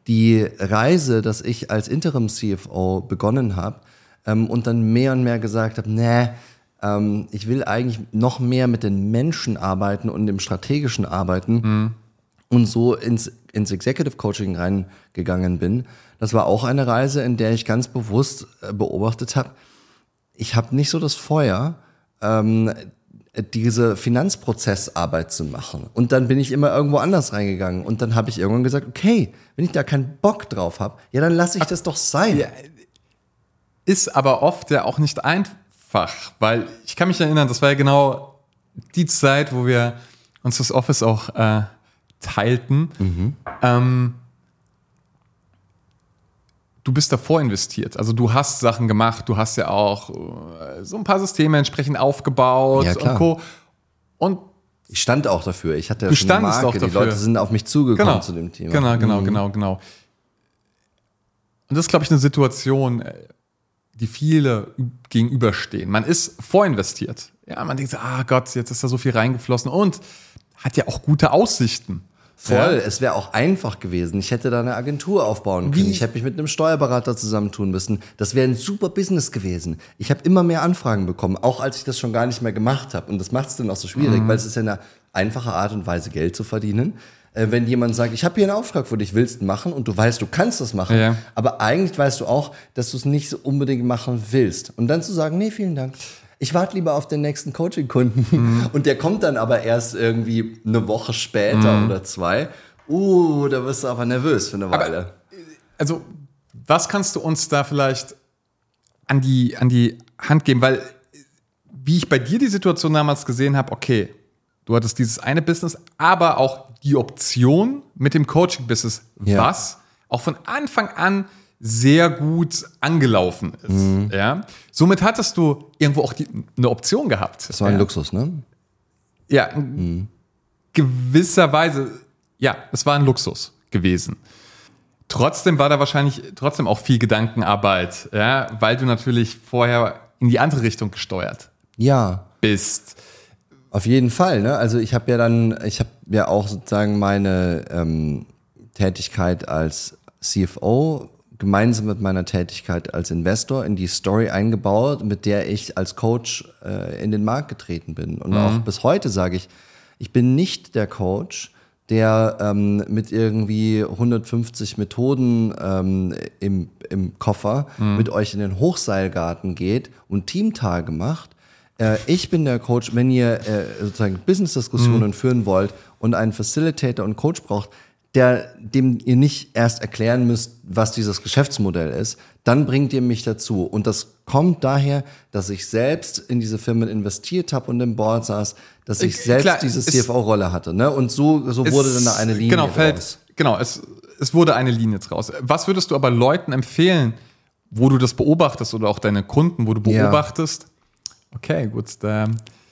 die Reise, dass ich als Interim-C F O begonnen habe ähm, und dann mehr und mehr gesagt habe, nee, ähm, ich will eigentlich noch mehr mit den Menschen arbeiten und im strategischen Arbeiten mhm. und so ins, ins Executive Coaching reingegangen bin. Das war auch eine Reise, in der ich ganz bewusst äh, beobachtet habe, ich habe nicht so das Feuer, ähm, diese Finanzprozessarbeit zu machen. Und dann bin ich immer irgendwo anders reingegangen. Und dann habe ich irgendwann gesagt, okay, wenn ich da keinen Bock drauf habe, ja, dann lasse ich das doch sein. Ja, ist aber oft ja auch nicht einfach, weil ich kann mich erinnern, das war ja genau die Zeit, wo wir uns das Office auch äh, teilten. Mhm. Ähm, Du bist davor investiert. Also du hast Sachen gemacht, du hast ja auch so ein paar Systeme entsprechend aufgebaut ja, und Co. Und ich stand auch dafür. Ich hatte ja du schon eine Marke. Auch dafür. Die Leute sind auf mich zugekommen genau. zu dem Thema. Genau, genau, mhm. genau, genau. Und das ist, glaube ich, eine Situation, die viele gegenüberstehen. Man ist vorinvestiert. Ja, man denkt, ah Gott, jetzt ist da so viel reingeflossen und hat ja auch gute Aussichten. Voll, ja. Es wäre auch einfach gewesen. Ich hätte da eine Agentur aufbauen können. Wie? Ich hätte mich mit einem Steuerberater zusammentun müssen. Das wäre ein super Business gewesen. Ich habe immer mehr Anfragen bekommen, auch als ich das schon gar nicht mehr gemacht habe. Und das macht es dann auch so schwierig, mhm. weil es ist ja eine einfache Art und Weise, Geld zu verdienen. Äh, wenn jemand sagt, ich habe hier einen Auftrag für dich, willst du machen und du weißt, du kannst das machen, ja. aber eigentlich weißt du auch, dass du es nicht so unbedingt machen willst. Und dann zu sagen, nee, vielen Dank. Ich warte lieber auf den nächsten Coaching-Kunden. Mhm. Und der kommt dann aber erst irgendwie eine Woche später mhm. oder zwei. Uh, da wirst du aber nervös für eine Weile. Aber, also, was kannst du uns da vielleicht an die, an die Hand geben? Weil, wie ich bei dir die Situation damals gesehen habe, okay, du hattest dieses eine Business, aber auch die Option mit dem Coaching-Business, ja. was auch von Anfang an sehr gut angelaufen ist. Mhm. Ja? Somit hattest du irgendwo auch die, eine Option gehabt. Das war ein ja. Luxus, ne? Ja, in mhm. gewisser Weise, ja, es war ein Luxus gewesen. Trotzdem war da wahrscheinlich trotzdem auch viel Gedankenarbeit, ja, weil du natürlich vorher in die andere Richtung gesteuert ja. bist. Auf jeden Fall, ne? Also ich habe ja dann, ich habe ja auch sozusagen meine ähm, Tätigkeit als C F O gemeinsam mit meiner Tätigkeit als Investor in die Story eingebaut, mit der ich als Coach äh, in den Markt getreten bin. Und mhm. auch bis heute sage ich, ich bin nicht der Coach, der ähm, mit irgendwie hundertfünfzig Methoden ähm, im, im Koffer mhm. mit euch in den Hochseilgarten geht und Teamtage macht. Äh, ich bin der Coach, wenn ihr äh, sozusagen Business-Diskussionen mhm. führen wollt und einen Facilitator und Coach braucht, der, dem ihr nicht erst erklären müsst, was dieses Geschäftsmodell ist, dann bringt ihr mich dazu. Und das kommt daher, dass ich selbst in diese Firmen investiert habe und im Board saß, dass ich selbst Klar, diese C F O-Rolle hatte. Ne? Und so, so wurde dann eine Linie genau, draus. Fällt, genau, es, es wurde eine Linie draus. Was würdest du aber Leuten empfehlen, wo du das beobachtest oder auch deine Kunden, wo du beobachtest? Ja. Okay, gut, da...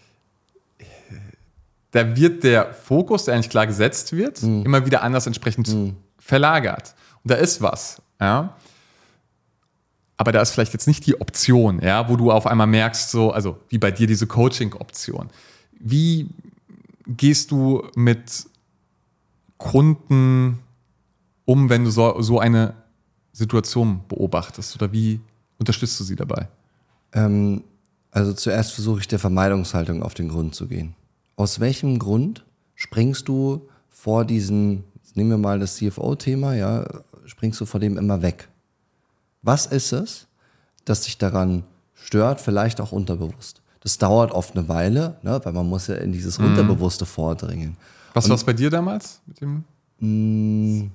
Da wird der Fokus, der eigentlich klar gesetzt wird, mhm. immer wieder anders entsprechend mhm. verlagert. Und da ist was, ja. Aber da ist vielleicht jetzt nicht die Option, ja, wo du auf einmal merkst, so, also wie bei dir diese Coaching-Option. Wie gehst du mit Kunden um, wenn du so, so eine Situation beobachtest? Oder wie unterstützt du sie dabei? Ähm, also zuerst versuche ich der Vermeidungshaltung auf den Grund zu gehen. Aus welchem Grund springst du vor diesem, nehmen wir mal das C F O-Thema, ja, springst du vor dem immer weg? Was ist es, das dich daran stört, vielleicht auch unterbewusst? Das dauert oft eine Weile, ne, weil man muss ja in dieses mhm. Unterbewusste vordringen. Was war es bei dir damals? Mit dem? Mh,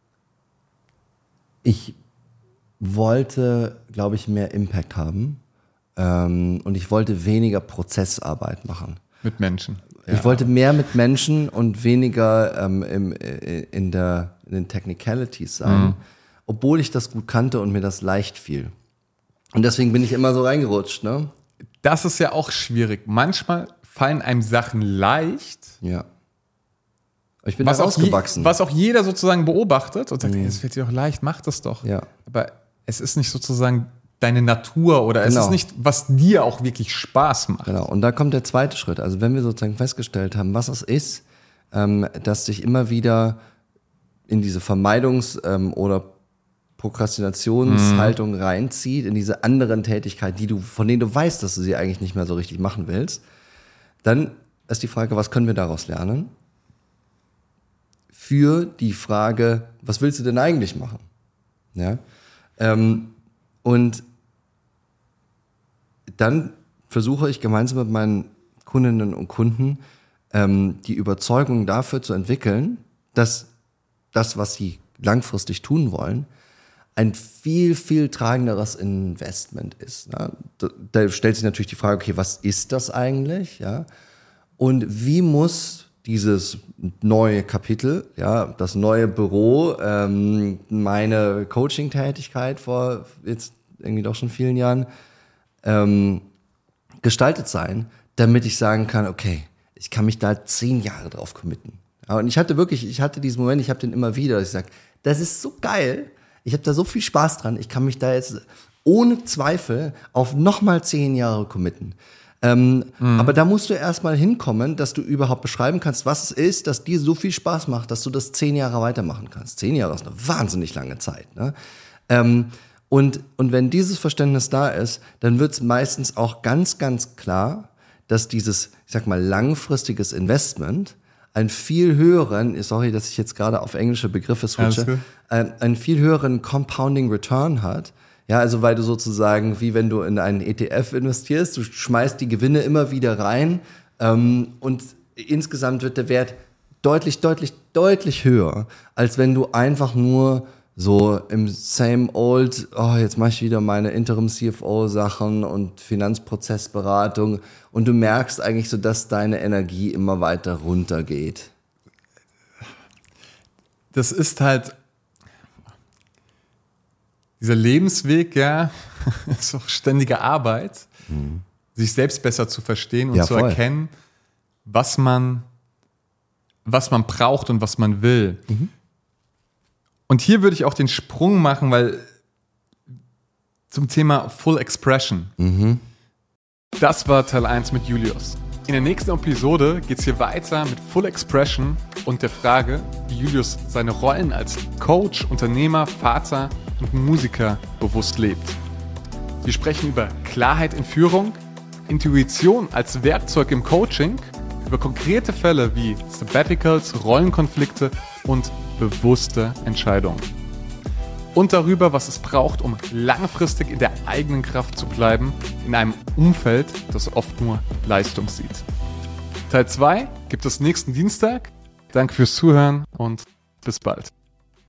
ich wollte, glaube ich, mehr Impact haben ähm, und ich wollte weniger Prozessarbeit machen. Mit Menschen. Ich ja. wollte mehr mit Menschen und weniger ähm, im, in, der, in den Technicalities sein, mhm. obwohl ich das gut kannte und mir das leicht fiel. Und deswegen bin ich immer so reingerutscht. Ne? Das ist ja auch schwierig. Manchmal fallen einem Sachen leicht. Ja. Ich bin was da rausgewachsen. Je, was auch jeder sozusagen beobachtet und sagt, mhm. hey, das fällt dir doch leicht, mach das doch. Ja. Aber es ist nicht sozusagen deine Natur oder genau. es ist nicht, was dir auch wirklich Spaß macht. Genau, und da kommt der zweite Schritt. Also wenn wir sozusagen festgestellt haben, was es ist, ähm, dass dich immer wieder in diese Vermeidungs- ähm, oder Prokrastinationshaltung mhm. reinzieht, in diese anderen Tätigkeiten, die du, von denen du weißt, dass du sie eigentlich nicht mehr so richtig machen willst, dann ist die Frage, was können wir daraus lernen? Für die Frage, was willst du denn eigentlich machen? Ja? Ähm, und dann versuche ich gemeinsam mit meinen Kundinnen und Kunden ähm, die Überzeugung dafür zu entwickeln, dass das, was sie langfristig tun wollen, ein viel, viel tragenderes Investment ist. Ja? Da, da stellt sich natürlich die Frage, okay, was ist das eigentlich? Ja? Und wie muss dieses neue Kapitel, ja, das neue Büro, ähm, meine Coaching-Tätigkeit vor jetzt irgendwie doch schon vielen Jahren ähm, gestaltet sein, damit ich sagen kann, okay, ich kann mich da zehn Jahre drauf committen. Ja, und ich hatte wirklich, ich hatte diesen Moment, ich habe den immer wieder, dass ich sage, das ist so geil, ich habe da so viel Spaß dran, ich kann mich da jetzt ohne Zweifel auf nochmal zehn Jahre committen. Ähm, mhm. Aber da musst du erstmal hinkommen, dass du überhaupt beschreiben kannst, was es ist, dass dir so viel Spaß macht, dass du das zehn Jahre weitermachen kannst. Zehn Jahre ist eine wahnsinnig lange Zeit. Ne? Ähm, und, und wenn dieses Verständnis da ist, dann wird es meistens auch ganz, ganz klar, dass dieses, ich sag mal, langfristiges Investment einen viel höheren, sorry, dass ich jetzt gerade auf englische Begriffe switche, einen, einen viel höheren Compounding Return hat. Ja, also weil du sozusagen, wie wenn du in einen E T F investierst, du schmeißt die Gewinne immer wieder rein ähm, und insgesamt wird der Wert deutlich, deutlich, deutlich höher, als wenn du einfach nur so im same old, oh, jetzt mache ich wieder meine Interim-C F O-Sachen und Finanzprozessberatung und du merkst eigentlich so, dass deine Energie immer weiter runtergeht. Das ist halt dieser Lebensweg, ja, ist auch ständige Arbeit, mhm. sich selbst besser zu verstehen und ja, zu voll. erkennen, was man, was man braucht und was man will. Mhm. Und hier würde ich auch den Sprung machen, weil zum Thema Full Expression. Mhm. Das war Teil eins mit Julius. In der nächsten Episode geht es hier weiter mit Full Expression und der Frage, wie Julius seine Rollen als Coach, Unternehmer, Vater und Musiker bewusst lebt. Wir sprechen über Klarheit in Führung, Intuition als Werkzeug im Coaching, über konkrete Fälle wie Sabbaticals, Rollenkonflikte und bewusste Entscheidungen. Und darüber, was es braucht, um langfristig in der eigenen Kraft zu bleiben, in einem Umfeld, das oft nur Leistung sieht. Teil zwei gibt es nächsten Dienstag. Danke fürs Zuhören und bis bald.